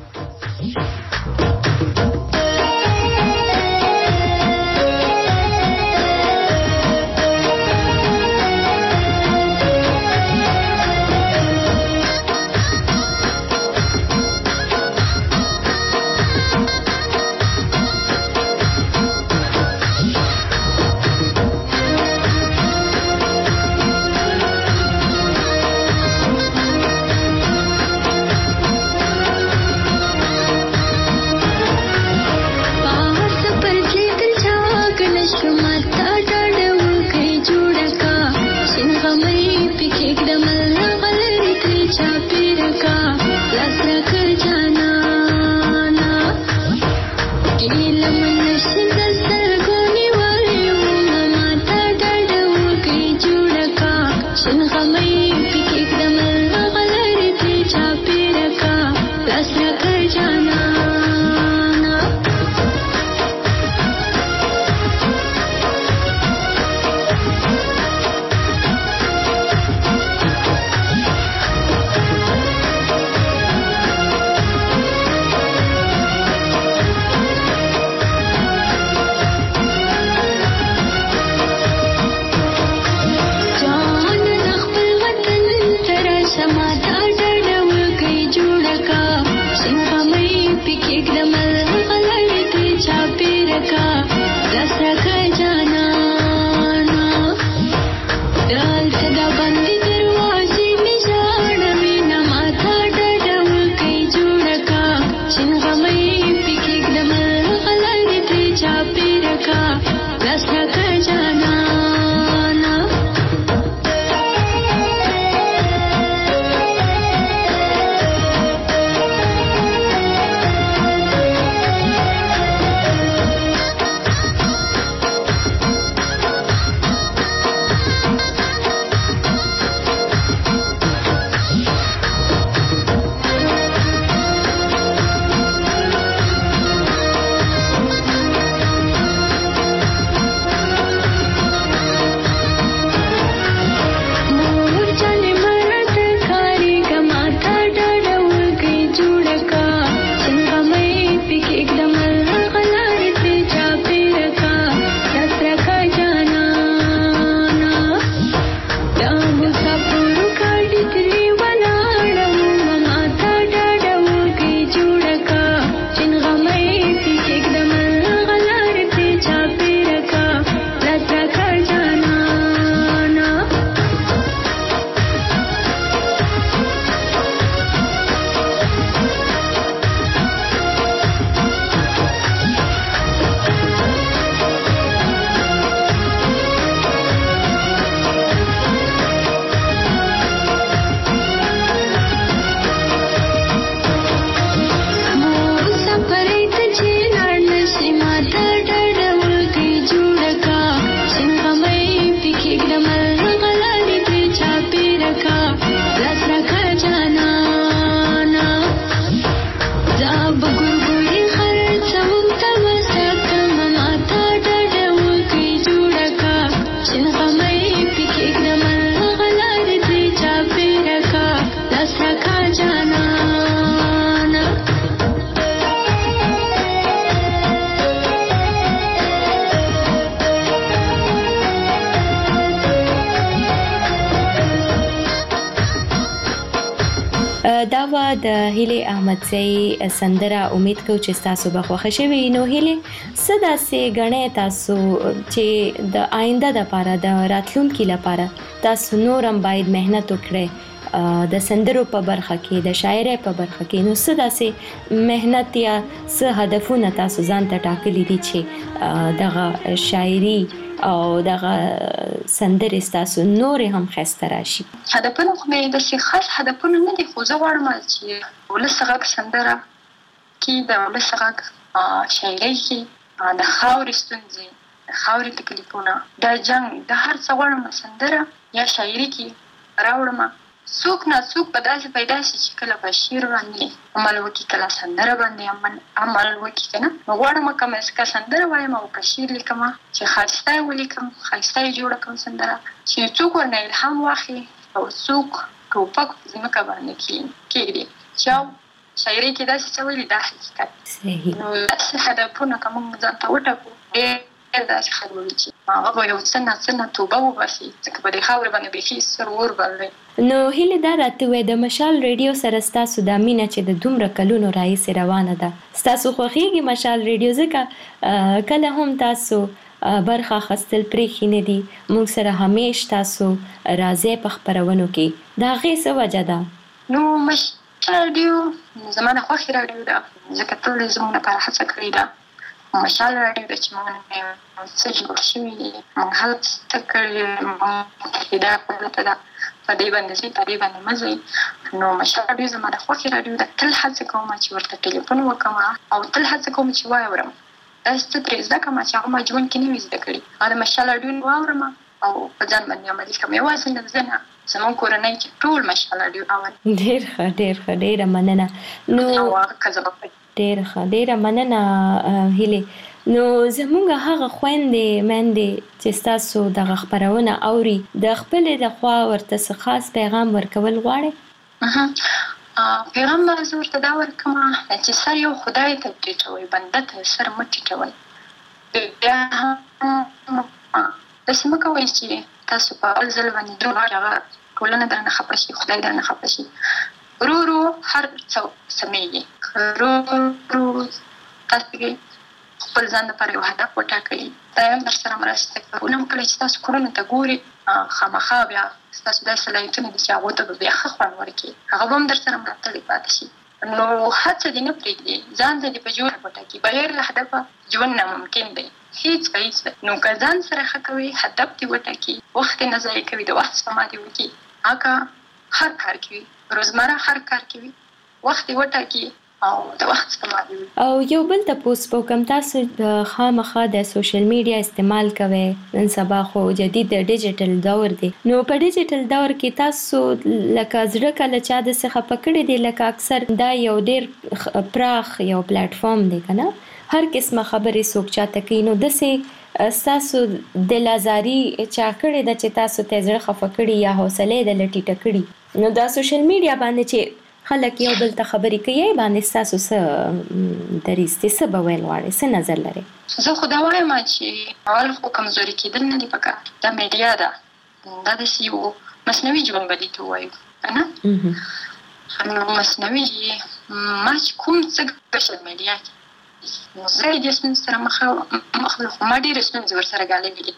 Speaker 3: دا و د هیلې احمدزۍ سندره. امید کوم چې تاسو به خوښ شوي. نو هیلې صدا سي غنې تاسو چې د آینده لپاره د راتلونکي لپاره تاسو نورم باید مهنت وکړئ د سندرو په برخه کې د شاعرۍ په برخه کې. نو صدا سي مهنت یا څه هدفونه تاسو ځان ته ټاکلي دي چې دغه شاعري او دغه سندرې ستاسو نورې هم ښایسته راشي؟
Speaker 4: هدفونه خو مې داسې خاص هدفونه نه دي، خو زه غواړم چې ولس غږ سندره کې د ولس غږ شاعرۍ کې د خاورې ستونزې، د خاورې تکلیفونه، د جنګ، د هر څه غواړم سندره یا شاعري کې راوړم. څوک نه څوک به داسې پیدا شي چې کله په شعر باندې عمل وکړي، کله سندره باندې عمل وکړي که نه. نو غواړم که سندره وایم او که شعر لیکم چې ښایسته یې ولیکم، ښایسته یې جوړه کړم سندره، چې څوک ورنه الهام واخلي او څوک ټوپک په ځمکه باندې کېږدي چې شاعرۍ کې داسې څه ویلي دا حقیقت. نو داسې هدفونه که موږ ځان ته وټاکو ډېر داسې خلک وي چې هغه به یو څه نه توبه وباسي، ځکه په دې خاورې باندې بیخي سر اور بل.
Speaker 3: نو هیله دا راته وې د مشال ریډیو سره ستاسو د مینه چې د دومره کلونو راهیسې روانه ده، ستاسو خوښیږي مشال ریډیو؟ ځکه کله هم تاسو برخه اخیستل پرېښي نه دي، موږ سره همیش تاسو راځئ په خپرونو کې، د هغې څه وجه ده؟
Speaker 4: نو مشال راډیو زما د خوښې راډیو ده، ځکه تل یې زموږ لپاره هڅه کړې ده. مشال راډیو ده چې موږ څه جوړ شوي دي، موږ هڅه کړې، موږ هدایت پرته ده په دې باندې ځي، په دې باندې مه ځئ. نو مشال راډیو زما د خوښې راډیو ده. تل هڅه کوم چې ورته ټلیفون وکړم او تل هڅه کوم چې واورم، داسې څه ترې زده کړم چې هغه ما ژوند کې نه وي زده کړي. هغه د مشال راډیو واورم او په ځان باندې عملي کړم. یوازې نه زه نه، زموږ کورنۍ کې ټول مشال راډیو اوري.
Speaker 3: ډېر ښه، ډېره مننه. نو ډېره مننه هیلې. نو زموږ هغه خویندې میندې چې ستاسو دغه خپرونه اوري، د خپلې د خوا ورته څه خاص پیغام ورکول غواړئ؟
Speaker 4: پیغام به زه ورته دا ورکړم چې سر یو خدای ته ټیټوئ، بنده ته سر مه ټیټوئ. بیا داسې مه کوئ چې تاسو په اول ځل باندې هغه ټولنه درنه خفه شي، خدای درنه خفه شي. ورو ورو هر څه سمېږي. ورو ورو تاسو خپل ځان لپاره یو هدف وټاکئ، دا هم در سره مرسته کوي. نو کله چې تاسو کورونو ته ګورئ، خامخا بیا ستاسو دا صلاحیتونه دي چې هغو ته به بیا ښه خوند ورکړي، هغه به هم در سره ملاتړی پاتې شي. نو هڅه دې نه پرېږدي، ځان ته دې په جوړه وټاکي. بغیر له هدفه ژوند ناممکن دی، هیڅ. نو که ځان سره ښه کوي، هدف دې وټاکي، وخت یې نه ضایع کوي، د وخت سپما دې وکړي، هغه هر کار کوي، روزمره هر کار کوي، وخت یې وټاکي او د وخت سپما دې وکړي.
Speaker 3: او یو بل تپوس وکړم، تاسو خامخا د سوشل میډیا استعمال کوئ، نن سبا خو جدید ډیجیټل دور دی. نو په ډیجیټل دور کې تاسو لکه زړه کله چا داسې خفه کړی دی، لکه اکثر دا یو ډېر پراخ یو پلیټفارم دی که نه، هر قسمه خبرې څوک چاته کوي. نو داسې ستاسو دل ازاري چا کړې ده چې تاسو ته زړه خفه کړي یا حوصله یې دله ټیټه کړي؟ نو دا سوشل میډیا باندې چې خلک یو بل ته خبرې کوي، باندې ستاسو څه دریځ دی، څه به ویل غواړئ، څه نظر لرئ؟
Speaker 4: زه خو دا وایم چې اول خو کمزوري کېدل نه دي پکار. دا میډیا ده، دا داسې یو مصنوعي ژوند به دې ته ووایو که نه. نو مصنوعي ما چې کوم څه سوشل میډیا کې نو زه یې دې ستونزې سره مخ خو ما ډېرې ستونزې ورسره ګاللې دي.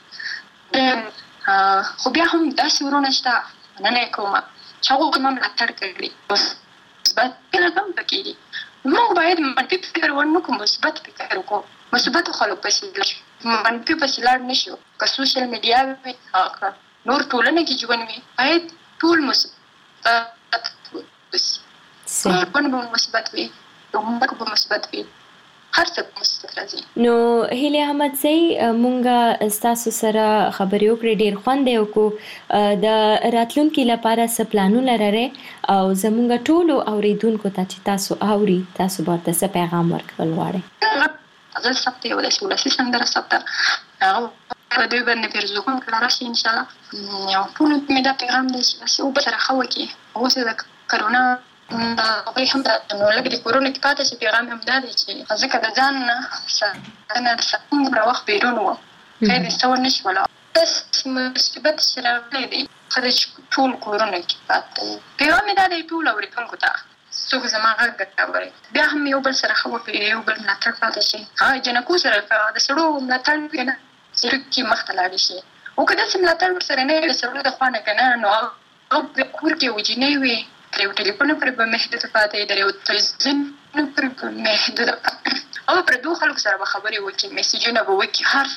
Speaker 4: خو بیا هم داسې ورونه شته، مننه یې کوم چې هغوی زما ملاتړ کړي. مثبت فکر هم پکې دي. موږ باید منفي فکر ونه کړو، مثبت فکر وکړو، مثبتو خلکو پسې لاړ شو، منفي پسې لاړ نه شو. که سوشل میډیا وي، که نور ټولنه کې ژوند وي، باید ټول مثبت وسي. ژوند به مثبت وي، عمر به مثبت وي، هر څه مثبت راځي.
Speaker 3: نو هیلې احمدزۍ، مونږه ستاسو سره خبرې وکړې، ډېر خوند یې وکړو. د راتلونکي لپاره څه پلانونه لرئ او زمونږ ټولو اوریدونکو ته چې تاسو اوري، تاسو به ورته څه پیغام ورکول غواړئ؟
Speaker 4: غزل ثبت یو داسې ولسي سندره ثبت، هغه په دوی باندې پیرزو کوم کله راشي انشاءالله. یو ټولو ته مې دا پیغام دی چې داسې اوبه سره ښه وکړي. اوس د کرونا هغوی هم نو لږ د کورونو کې پاتې شي. پیغام هم دا دی چې ځکه د ځان نه ساتنه د دومره وخت بیرون وه، خیر یې څه ونه شوله، داسې مصیبت چې راغلی دی، ښه ده چې ټول کورونو کې پاتې. پیغام مې دا دی ټولو اورېدونکو ته، څوک زما غږ اوري، بیا هم یو بل سره ښه وکړي، یو بل ملاتړ پاتې شي. جنکو سره د سړو ملاتړ وکړي، نه سړک کې مخته لاړې شي. او که داسې ملاتړ ورسره نه وي د سړو د خوا نه که نه، نو هغه په کور کې وجینۍ وي، د یو ټلیفون پرې به محدوده پاتې، د یو تلویزیون پرې به محدوده پاتې، او پردو خلکو سره به خبرې وکړي، میسیجونه به وکړي، هر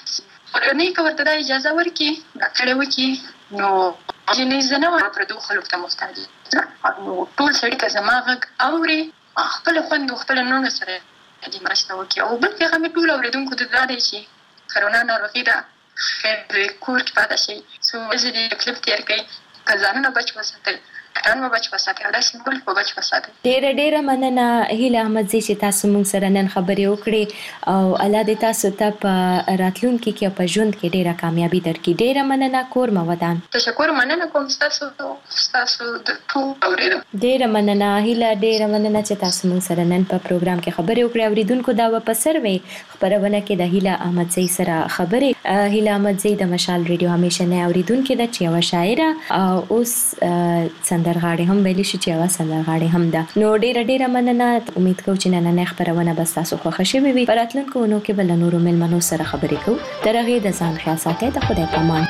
Speaker 4: ورني کوته د اجازه ورکي راکړې وکي نو جنې زنه پر دوه خلک ته محتاج نو ټول سړي ته زماغ اوري خپل خوند خپل نونو سره دې مرسته وکي او بل هغه ټول اوریدونکو ته دا دی چې کرونا ناروغي ده خیر کور کې پاتې شي سو زه دې کلیپ تیار کړم کزانه بچ وساتل کټان بچ وساتل دا سیمبل په بچ وساتل
Speaker 3: ډېر مننه هیله احمد زی چې تاسو موږ سره نن خبرې وکړې او الله دې تاسو ته په راتلونکي کې په ژوند کې ډېره کامیابی درکړي. ډېر مننه کور مودان.
Speaker 4: تشکر مننه کوم تاسو د ټول اوریدو.
Speaker 3: ډېر مننه هیله ډېر مننه چې تاسو موږ سره نن په پروګرام کې خبرې وکړې. اوریدونکو دا په سروي خبرونه کې د هیله احمد زی سره خبرې. هیله احمد زی د مشال ریډیو همیشه نه اوریدونکو د چې یو شاعره او اوس سندرغاړي هم ویل شي چې هغه سندرغاړي هم ده. نو ډېر مننه. امید کوم چې نن نه خبرونه بس تاسو خوښ شي وي. راتلونکو نو کې بل نورو ملمنو سره خبرې کوو. تر هغه د ځان خیال ساتئ. د خدای پامان.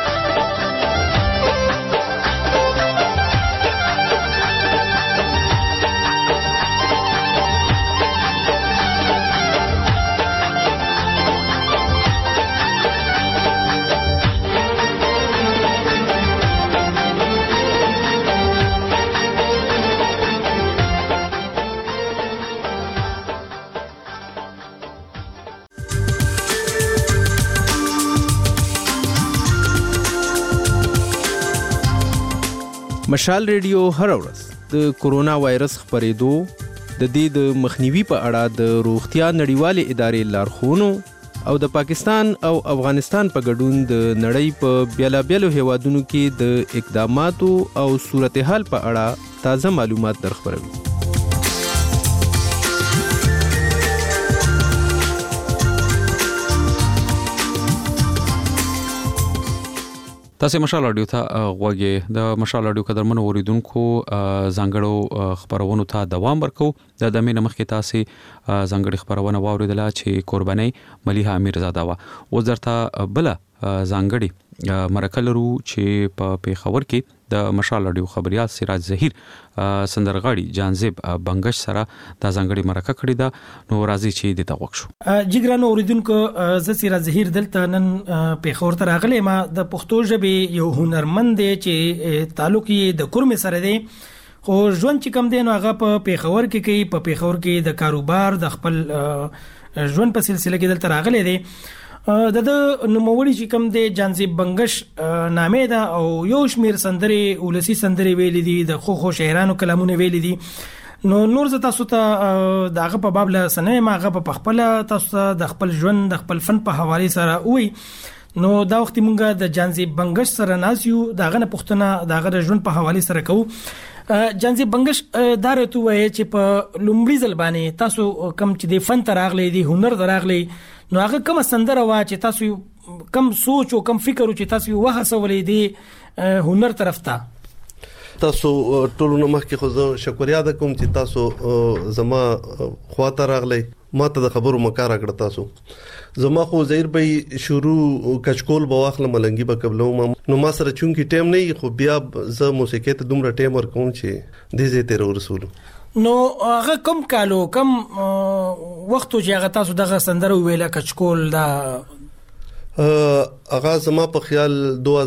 Speaker 6: مشال ریډیو هر ورځ د کورونا وایرس خپرېدو د دې د مخنیوي په اړه د روغتیا نړیوالې ادارې لارښوونو او د پاکستان او افغانستان په ګډون د نړۍ په بیلابیلو هیوادونو کې د اقداماتو او صورتحال په اړه تازه معلومات درخبروي.
Speaker 1: تاسو مشال رادیو ته غوږی د مشال رادیو قدرمنو اوریدونکو ځانګړو خبرونو ته دوام ورکو. د دمه نمخ کې تاسو ځانګړي خبرونه واوریدل چې قرباني ملیحه امیرزاده وا او درته بل ځانګړي مرکلرو چې په پیښور کې د مشال رادیو خبريال سراج ظهیر سندرغاړي جانزیب بنگش سره د ځانګړي مرکه کړی دا. نو راځي چې د توګه شو
Speaker 2: جګرانو اوریدونکو ز سراج ظهیر دلته نن پیښور ته راغلی. ما د پښتو ژبې یو هنرمند دی چې تعلق یې د کورم سره دی خو ژوند چې کم دی نو هغه په پیښور کې کوي. په پیښور کې د کاروبار د خپل ژوند په سلسله کې دلته راغلی دی. د نوموړي چې کوم دی جانزیب بنگش نامې ده او یو شمیر سندرې ولسی سندرې ویلې دي د خو شاعرانو کلامونه ویلې دي. نو نور ز تاسو ته دغه په باب له سنې ما غو په خپل تاسو د خپل ژوند د خپل فن په حواله سره وي. نو دا وخت مونږه د جانزیب بنگش سره ناسیو دغه نه پښتنه دغه د ژوند په حواله سره کوو. جانزیب بنگش دا رته وایي چې په لومړي ځل باندې تاسو کم چې د فن تراغلي دي هنر دراغلي نو هغه کوم سندره وا چې تاسو کم سوچ او کم فکر او چې تاسو وهڅولې دي هنر طرف ته.
Speaker 7: تاسو ټولو مخکې خو زه شکریا ده کوم چې تاسو زما خواته راغلی ما ته د خبرو مکار کړ. تاسو زما خو زهیر به شروع کچکول بواخله ملنګي به قبلو نو ما سره چونکی ټیم نه خو بیا زه موسیقي ته دومره ټیم ورکوم چې دې زه تیر ورسولو.
Speaker 2: نو هغه کم کالو کم وخت چې هغه تاسو دغه سندره ویله کچکول دا
Speaker 7: هغه زما په خیال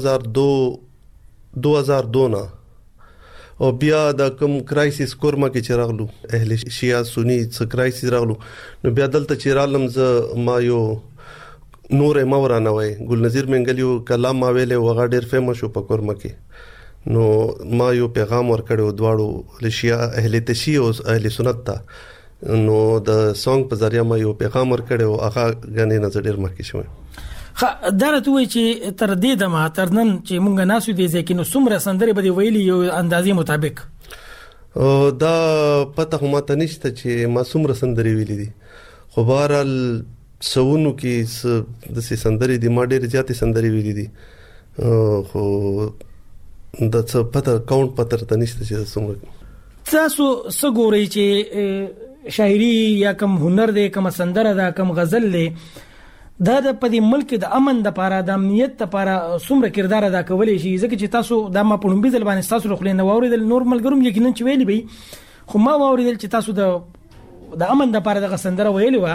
Speaker 7: 2002 نه او بیا د کوم کرایسس کورما کې چراغلو اهل شیعه سنی څ کرایسس راغلو نو بیا دلته چرالم ز ما یو نور مورانه وای ګل نذیر منګلیو کلام ما ویله وغه ډیر فیمس شو په کورما کې نو ما یو پیغام ورکړو دواړو لشیعه اهل تشیع او اهل سنت ته نو د سونګ په ذریعہ ما یو پیغام ورکړو هغه غنې نظر ډیر مخکې شو.
Speaker 2: درته وای چې تر دې دمه تر نن چې مونږ ناسو دي ځکه نو څومره سندري به ویلي یو اندازې مطابق
Speaker 7: دا پته هم ته نشته چې ما څومره سندري ویلي دي خو بهرال سونو کې د سندري دي ما ډېر زیاتې سندري ویلي دي خو د څه پته کاونټ پته ته نشته چې څومره.
Speaker 2: تاسو سګوري چې شاعري یا کوم هنر دی کوم سندره دا کوم غزل دی دا د پدې ملک د امن د لپاره د امنیت لپاره څومره کردار ادا کولی شي ځکه چې تاسو د ما په لومبي ځل باندې تاسو خو نه واوریدل نور ملګروم یقینا چې ویلي به خو ما واوریدل چې تاسو د امن د لپاره د سندره ویلي و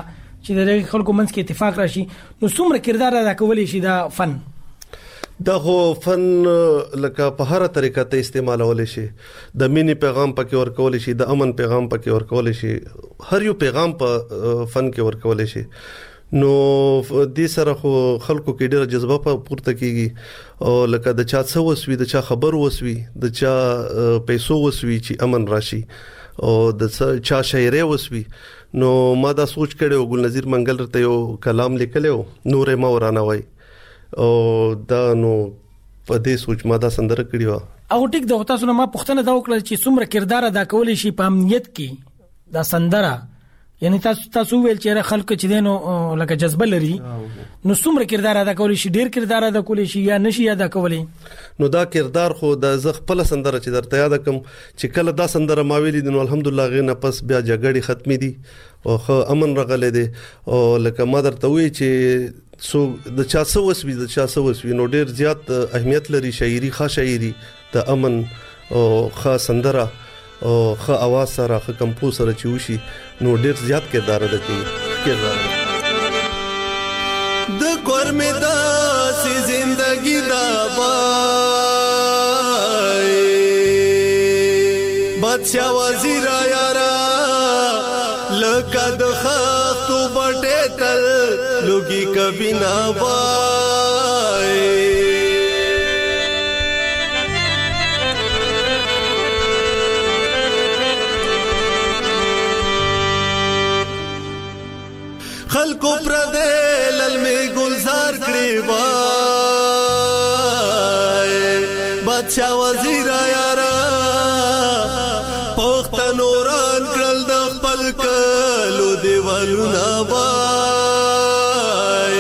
Speaker 8: چې د خلکو منځ کې اتفاق راشي. نو څومره کردار ادا کولی شي دا فن؟
Speaker 7: دا خو فن لکه په هر طریقه ته استعمالول شي. د مینې پیغام پکې ورکول شي, د امن پیغام پکې ورکول شي, هر یو پیغام په فن کې ورکول شي. نو دې سره خو خلکو کې ډېر جذبه پورته کیږي او لکه د چا څه وسوي, د چا خبر وسوي, د چا پیسو وسوي چې امن راشي او د چا شاعري وسوي. نو ما دا سوچ کړو ګل نذیر منګل ته یو کلام لیکلو, نور ما ورانه وای, او دا نو په دې سوچ ما دا سندره کړی و.
Speaker 8: او ټیک دا تاسو نه ما پوښتنه دا وکړه چې څومره کردار ادا کولی شي په امنیت کې دا سندره, یعنی تاسو ویل چې خلک چې دینو لکه جذبه لري, نو څومره کردار ادا کولی شي؟ ډیر کردار ادا کولی شي یا نشي ادا کولی؟
Speaker 7: نو دا کردار خو د زغ خپل سندره چې درته یاد کوم چې کله دا سندره ما ویلې نو الحمدلله غینه پس بیا جګړې ختمې دي او خو امن رغلې دي. او لکه ما درته وی چې سو د چا څه وسوي, د چا څه وسوي, نو ډیر زیات اهمیت لري شاعري, ښه شاعري د امن او ښه سندره او ښه आवाज سره, ښه کمپوز سره چې وشي نو ډیر زیات کردار ادا کوي. د کور مې د سي زندگی دا بای بادشاہ وزیر یارا لکه د خختو بټه تل لوګي کبي نا بای. خلکو پر دې لل می گلزار کړي وای بادشاہ وزیر یارا پښتنو ران کړل د خپل کلو دیوالو نا وای.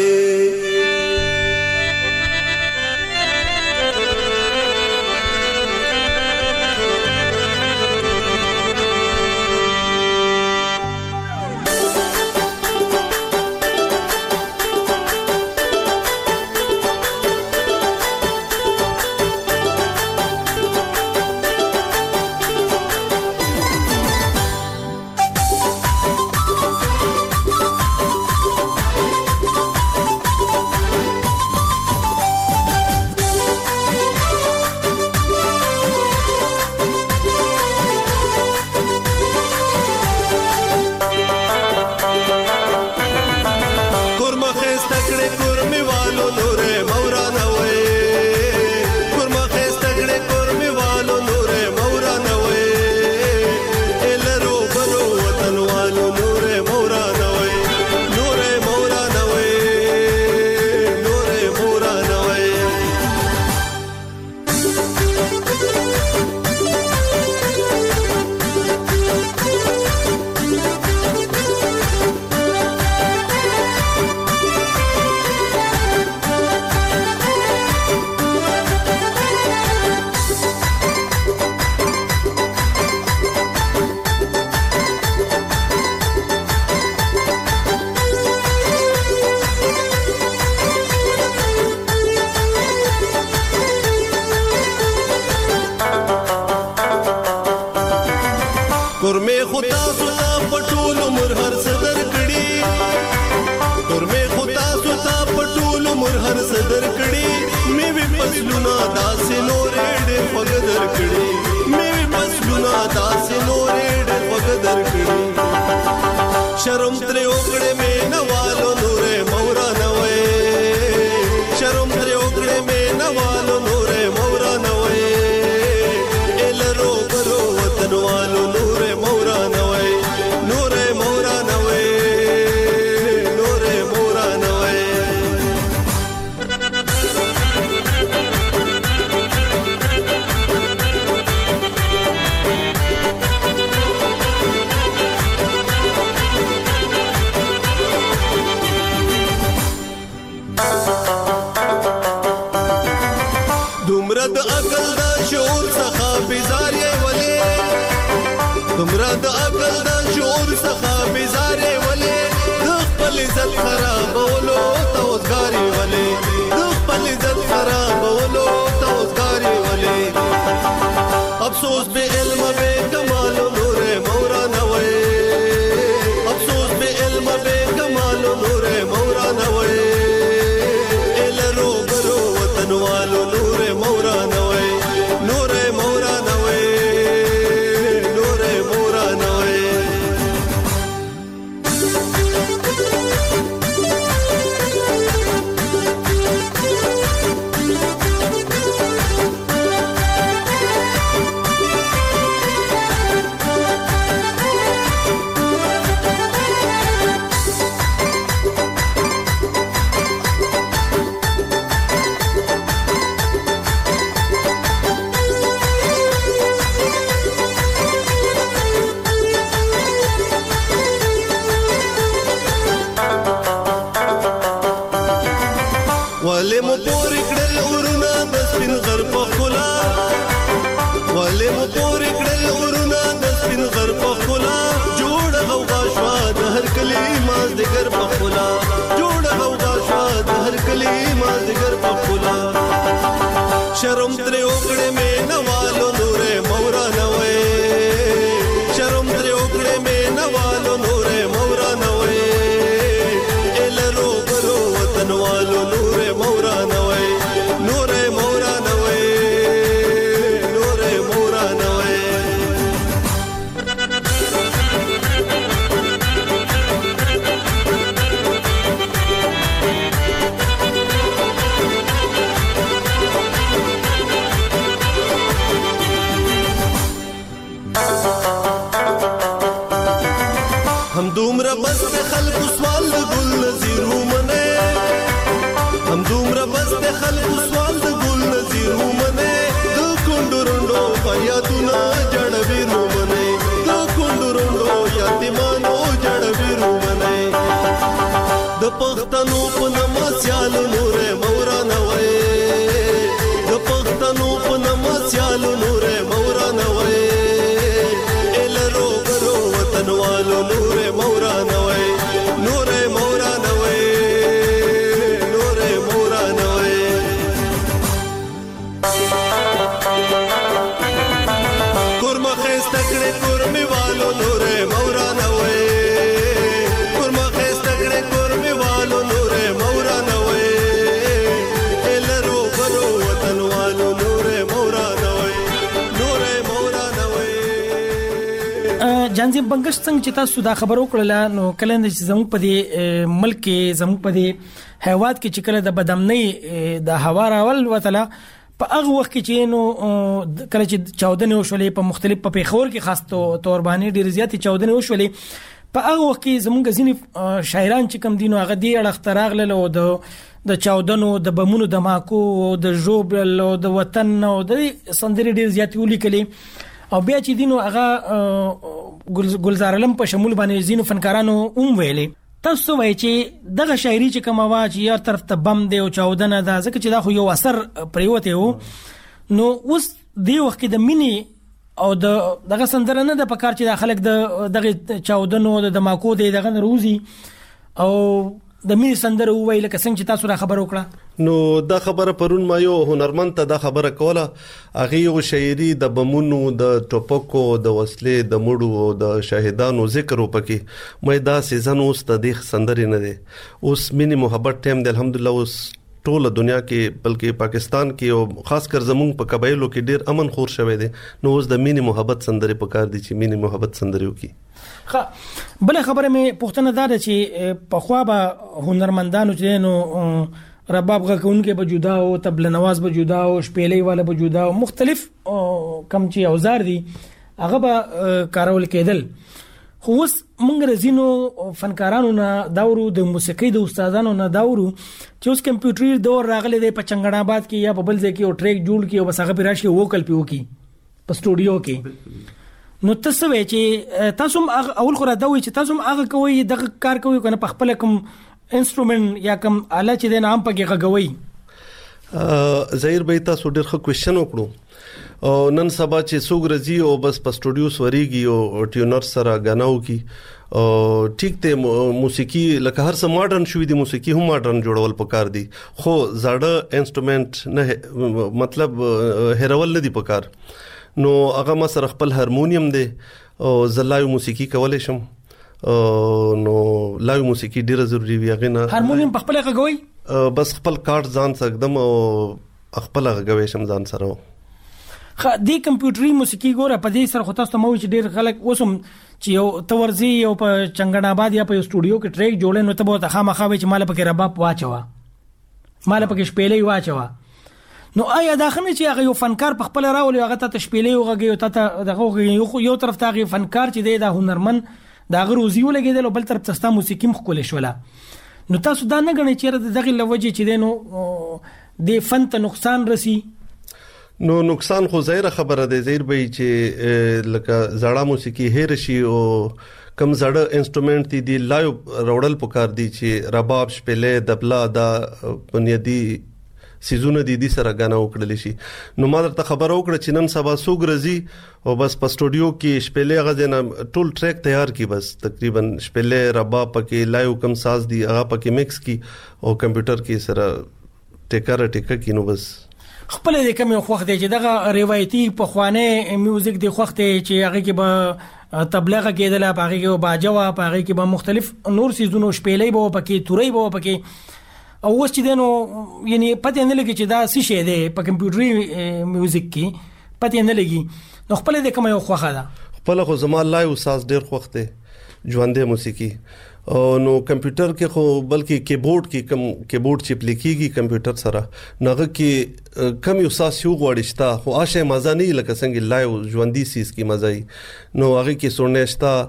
Speaker 7: شرم تر وکړې مې نوالو نورې مورا نوې, شرم تر وکړې مې نوالو نورې مورا نوې, الرو برو وطن والو نورې مورا نوې, نورې مورا نوې, نورې مورا نوې. د عقل د شعور څخه بیزارې ولې, دومره د عقل د شعور څخه بیزارې ولې, د خپل عزت خرابولو توزګارې ولې, د خپل عزت خرابولو توزګارې ولې. افسوس به علم به کمال نور مورا نوې, افسوس به علم به دومره بس په خلکو سوال د ګل نظیر ومنه هم دومره بس په خلکو سوال د ګل نظیر ومنه د کندورندو فریادونه جړوي ومنه د کندورندو یتیمانو جړوي ومنه د پښتنو په نماسیال نورې مورانه وای د پښتنو په نماسیال نورې مورانه وای الرو برو وطنوالو نورې مورانه وای نورې مورانه وای نورې مورانه وای کورما خسته کړې کورمي والو نورې مورانه وای کورما خسته کړې کورمي والو نورې مورانه وای الرو برو وطنوالو نورې مورانه وای نورې مورانه وای
Speaker 8: جانځي بنگش څنګه چې تاسو دا خبرو کړله نو کله چې زموږ په دې ملک کې زموږ په دې هیواد کې چې کله د بدامنۍ د هوا راول وتله په هغه وخت کې چې نو کله چې چاودنې وشولې په مختلف په پیښور کې خاص تور باندې ډېر زیاتې چاودنې وشولې په هغه وخت کې زموږ ځینې شاعران چې کم دي نو هغه دې اړخ ته راغلل او د چاودنو د بمونو د ماکو د ژوبل او د وطن او د سندرې ډېر زیاتې ولیکلې او بیا چې دینو هغه ګلزار علم په شمول باندې زینو فنکارانو ویلې تاسو وایي چې دغه شاعري چې کومه وا چې یار طرف ته بم دی او چاودنه ده ځکه چې دا خو یو اثر پریوته وو نو اوس دی وخت کې د مینی او دغه سندره نه د پکار چې د خلک دغه چاودنو د ماکو دی دغه روزي او د مینی سندره وایي لکه څنګه چې تاسو را خبر وکړه
Speaker 7: نو دا خبره پرون ما یو هنرمند ته دا خبره کوله هغه یو شاعري د بمونو د ټوپکو د وسلې د مړو او د شهیدانو ذکر وکړي مې دا سیزن اوس د دې سندرې نه دي اوس مینی محبت ټیم د الحمدلله اوس ټوله دنیا کې بلکې پاکستان کې او خاص کر زمونږ په قبایلو کې ډیر امن خور شوی دی نو اوس د مینی محبت سندرې پکار دي چې مینی محبت سندرې وکړي
Speaker 8: بل خبره مې پوښتنه ده چې په خوا به هنرمندانو چې نو رباب غکونکو به جدا او طبل نواز به جدا او شپېلې والا به جدا او مختلف کم چې اوزار دي هغه به کارول کېدل خو اوس موږ رزینو فنکارانو نه داورو د موسیقي د استادانو نه داورو چې اوس کمپیوټري دور راغلی دی په چنګړ آباد کې یا په بل ځای کې او ټریک جوړ کې او بس هغه پیراشي ووکل پیو کې په سټوډیو کې نو تاسو وایي چې تاسو اول خو را دوی چې تاسو هغه کوي دغه کار کوي کنه په خپل کوم انسټرومنت یا کوم آله چې د نام پکې غوي
Speaker 7: ظاهر به تاسو ډېر ښه کوېشن وکړو نن سبا چې څوک راځي او بس په سټوډیو سوريږي او ټیونر سره غناو کی ټیک ته موسیقي لکه هر څه ماډرن شوې دي موسیقي هم ماډرن جوړول پکار دي خو زړه انسټرومنت نه مطلب هرول نه دي پکار نو هغه ما سره خپل هارمونیم دی او زلایو موسیقي کولای شم نو لایو موسیقي ډیره ضروری وي هغه نه
Speaker 8: هارمونیم په خپل غوي
Speaker 7: بس خپل کارت ځان سکدم او خپل غوي شم ځان سره
Speaker 8: د کمپیوټري موسیقي ګوره په دې سره خو تاسو مو چې ډیر خلک وسم چې یو تورزي یو په چنګړ آباد یا په سټوډیو کې ټریک جوړې نو ته به خامخا چې مال پکې رباب واچوا مال پکې شپېلې واچوا نو آیا دا خنه چې هغه یو فنکار په خپل راول هغه ته شپېلې وغږي او ته دغه یو طرف ته فنکار چې دی دا هنرمن دا غروزي ولګیدل بل طرف ته موسیقي مخکول شوله نو تاسو دا نه غنئ چې دغه لوجه چې دینو د فن ته نقصان رسی
Speaker 7: نو نقصان خو ظاهر خبره ده زیر به چې لکه زړه موسیقي هیر شي او کم زړه انسټرومنت دي لایو روړل پکار دي چې رباب شپېلې دبلا دا بنیادی سيزونه دي سره غانا وکړل شي نو ما درته خبر وکړه چې نن سبا سوګ رزي او بس په سټوډیو کې شپېلې غزنه ټول ټریک تیار کی بس تقریبا شپېلې رباب پکې لایو کم ساز دي هغه پکې مکس کی او کمپیوټر کې سره ټیکه کینو بس
Speaker 8: خپل د کوم خوخ دی چې دغه روایتي په خوانه میوزیک دی خوخ دی چې هغه کې به تبلیغ کېدل په هغه کې باجوا په هغه کې به مختلف نور سيزونو شپېلې به پکې توري به پکې او اوس چې دنو یعنی پته نه لګي چې دا څه شی دی په کمپیوټري میوزیک کې پته نه لګي نو خپل د کوم خوخه ده
Speaker 7: خپل خو زما لایو ساز ډیر خوخ دی ژوندې موسیقي نو کمپیوټر کې خو بلکې کیبورډ کې کم کیبورډ چې پلیکيږي کمپیوټر سره نغه کې کم یو ساس یو غوړشتا خو آشه مزه نه لکه څنګه لایو ژوندۍ سیس کې مزه نو هغه کې سونېشتا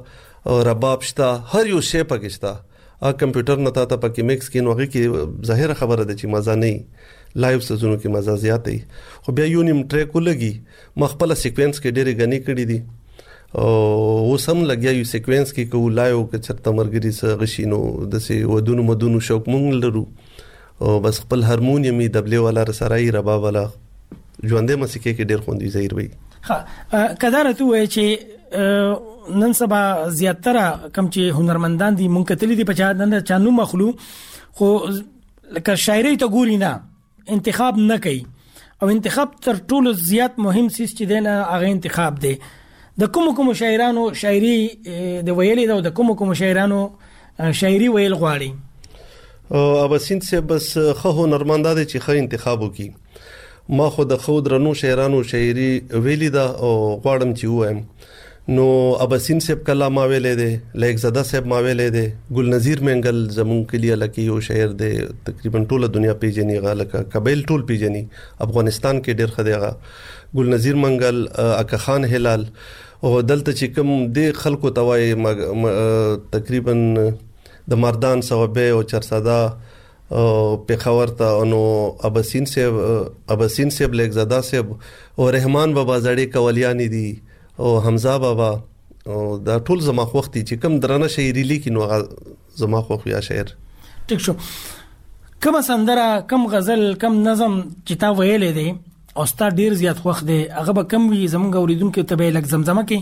Speaker 7: او رباب شته، هر یو شی پکې شته. کمپیوټر نه تا پکې میکس کین وغه کې ظاهره خبره ده چې مزه نه لایو سزونو کې مزه زیات دی. خو بیا یو نیم ټریک ولګي مخبل سیکوینس کې ډېرې غني کړې دي او وسم لګیا یو سیکوینس کې کو لایو کې چرته مرګري سره غشینو د سي ودونو مدونو شوق مونږ لرو او بس خپل هارمونیمي دبلې والا رسارای رباب والا ژوندې موسیقي کې ډېر خوندې ظاهر وي.
Speaker 8: ها کدار ته وای چې نن سبا زیاتره کم چې هنرمندان دي مونږ کتلې دي په چانو مخلو خو لکه شاعري ته ګوري نه انتخاب نه کوي او انتخاب تر ټولو زیات مهم سیس چې دی نه هغه انتخاب دی. د کوم شاعرانو شاعري د ویلې دا د کوم شاعرانو شاعري ویل غواړي
Speaker 7: او اباسین سه بس خو هنرمندا دي چې خو انتخاب وکي. ما خو د خو درنو شاعرانو شاعري ویلې دا او غواړم چې وایم نو اباسین صاحب کلا ما ویلې ده، لیک زده صاحب ما ویلې ده، ګل نذیر منګل زمون کلیه لکه یو شاعر ده تقریبا ټوله دنیا پیژني غالکه قبایل ټول پیژني افغانستان کې ډېر خدایغه ګل نذیر منګل اکا خان هلال او دلته چې کوم د خلکو توای تقریبا د مردان صوبه او چرسادا او پیښور ته انو اباسین صاحب لیک زده صاحب او رحمان بابا زړې کولیانی دي او حمزه بابا او دا ټول زما خوختي چې کم درنه شاعري لیکي نو زما خوخ یا شاعر.
Speaker 8: ټیک شو. کوم سندره کم غزل کم نظم چې تا ویلې دي او ستا ډیر زیات خوخ دي هغه به کم وي زمونږ اوریدونکو ته به لک زمزمه کې؟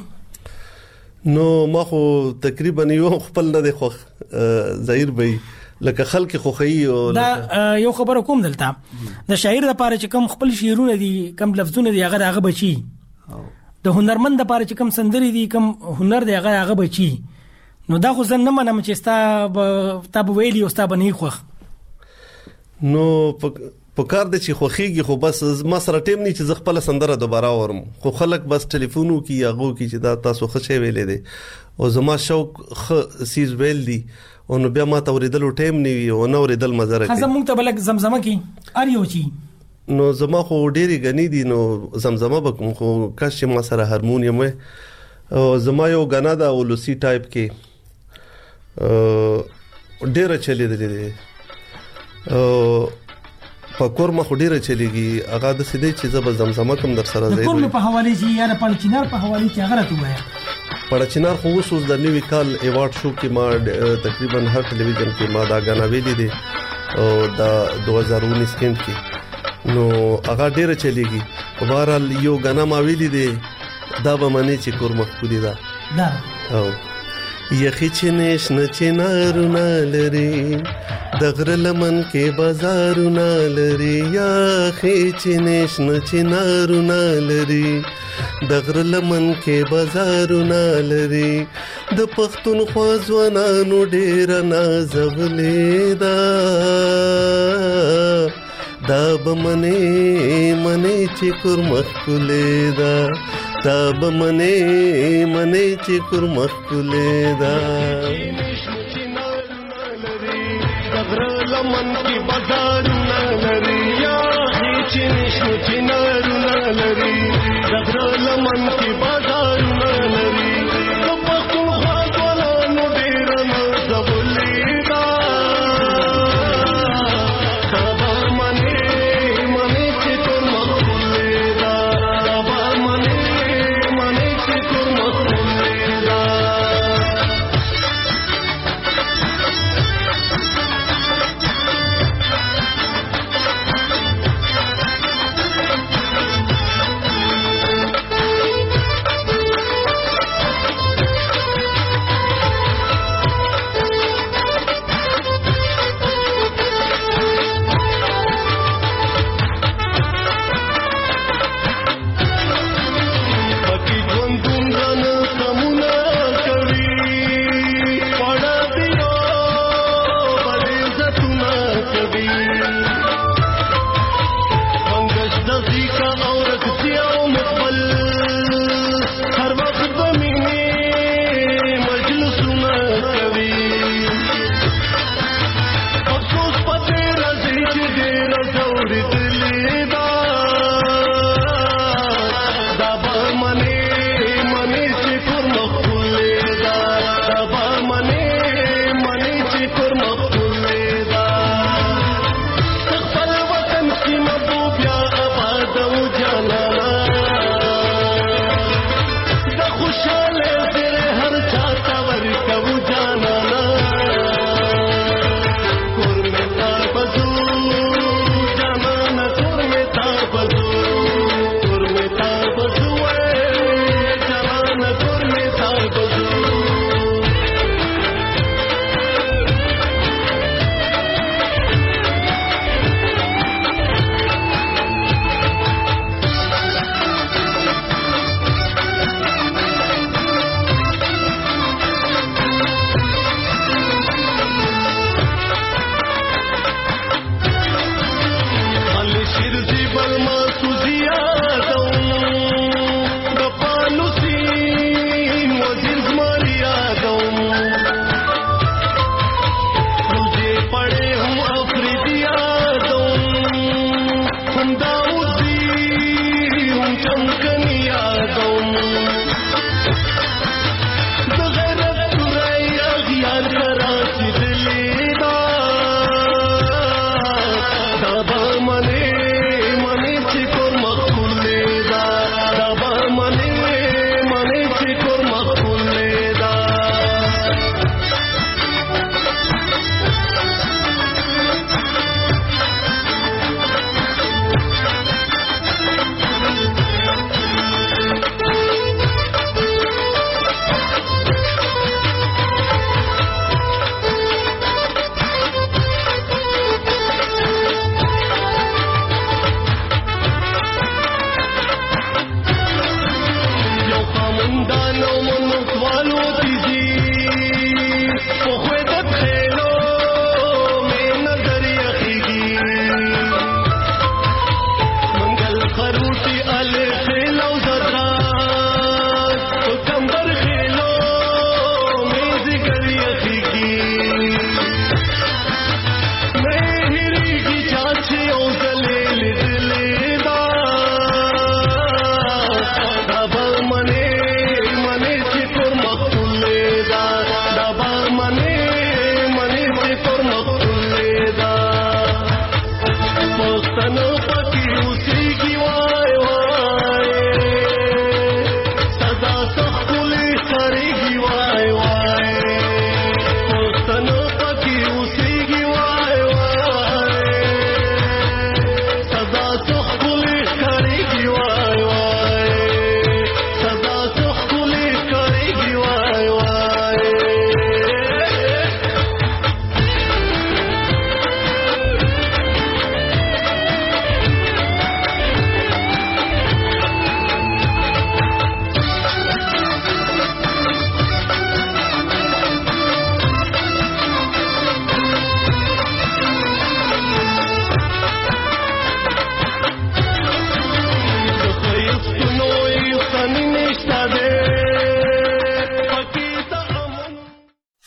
Speaker 7: نو ما خو تقریبا یو خپل نه دی خوخ ظاهر به لکه خلک خوخی او
Speaker 8: دا یو خبره کوم دلته د شاعر لپاره چې کم خپل شعرونه دي کم لفظونه دي هغه بچي د هنرمند لپاره چې کم سندري دي کم هنر دی هغه بچي نو دا خو زه نه منم چې ستا ویلي او ستا بنې خوخ
Speaker 7: نو په کار د چې خوخيږي خو بس ما سره ټیم نه چې خپل سندره دوباره اورم خو خلک بس ټلیفونو کې یاغو کې چې دا تاسو خشه ویلې دي او زما شوق سیز ویل دي او نو بیا ما ته ورېدل ټیم نه وي او نو ورېدل مزه راکړي.
Speaker 8: خزم مونږ ته بلک زمزمه کې اریو چی
Speaker 7: نو زما خو ډېری غنی دي نو زمزمه بکم خو کاش ما سره هارمونیم او زما یو غنا دا ولسی ټایپ کې ډېر چلی دي او پکور ما خو ډیره چلیږي هغه د سیدې چې زب زمزمه کوم در سره زیږي
Speaker 8: کوم په حواله چې یا په چینار په حواله چې هغه راته وایي
Speaker 7: په چینار خو اوس د نیوی کال ایوارډ شو کې ما تقریبا هر ټلویزیون کې ما دا غانا ویلې دي او دا 2019 کې نو هغه ډیره چلیږي په بهرحال یو غانا ما ویلې دي دا به منی چې کور مخکولي دا او یخی چنش نچنارونه لري دغر لمن کې بازارونه لري یخی چنش نچنارونه لري دغر لمن کې بازارونه لري د پښتونخوا ځوانانو ډېر نازولې دا بمنه چې کور مخکولې دا بمنه چې کور مخکولې دا دغر لمن کې بازارونه لري یا هیڅ نشو چنارونه لري دغر لمن کې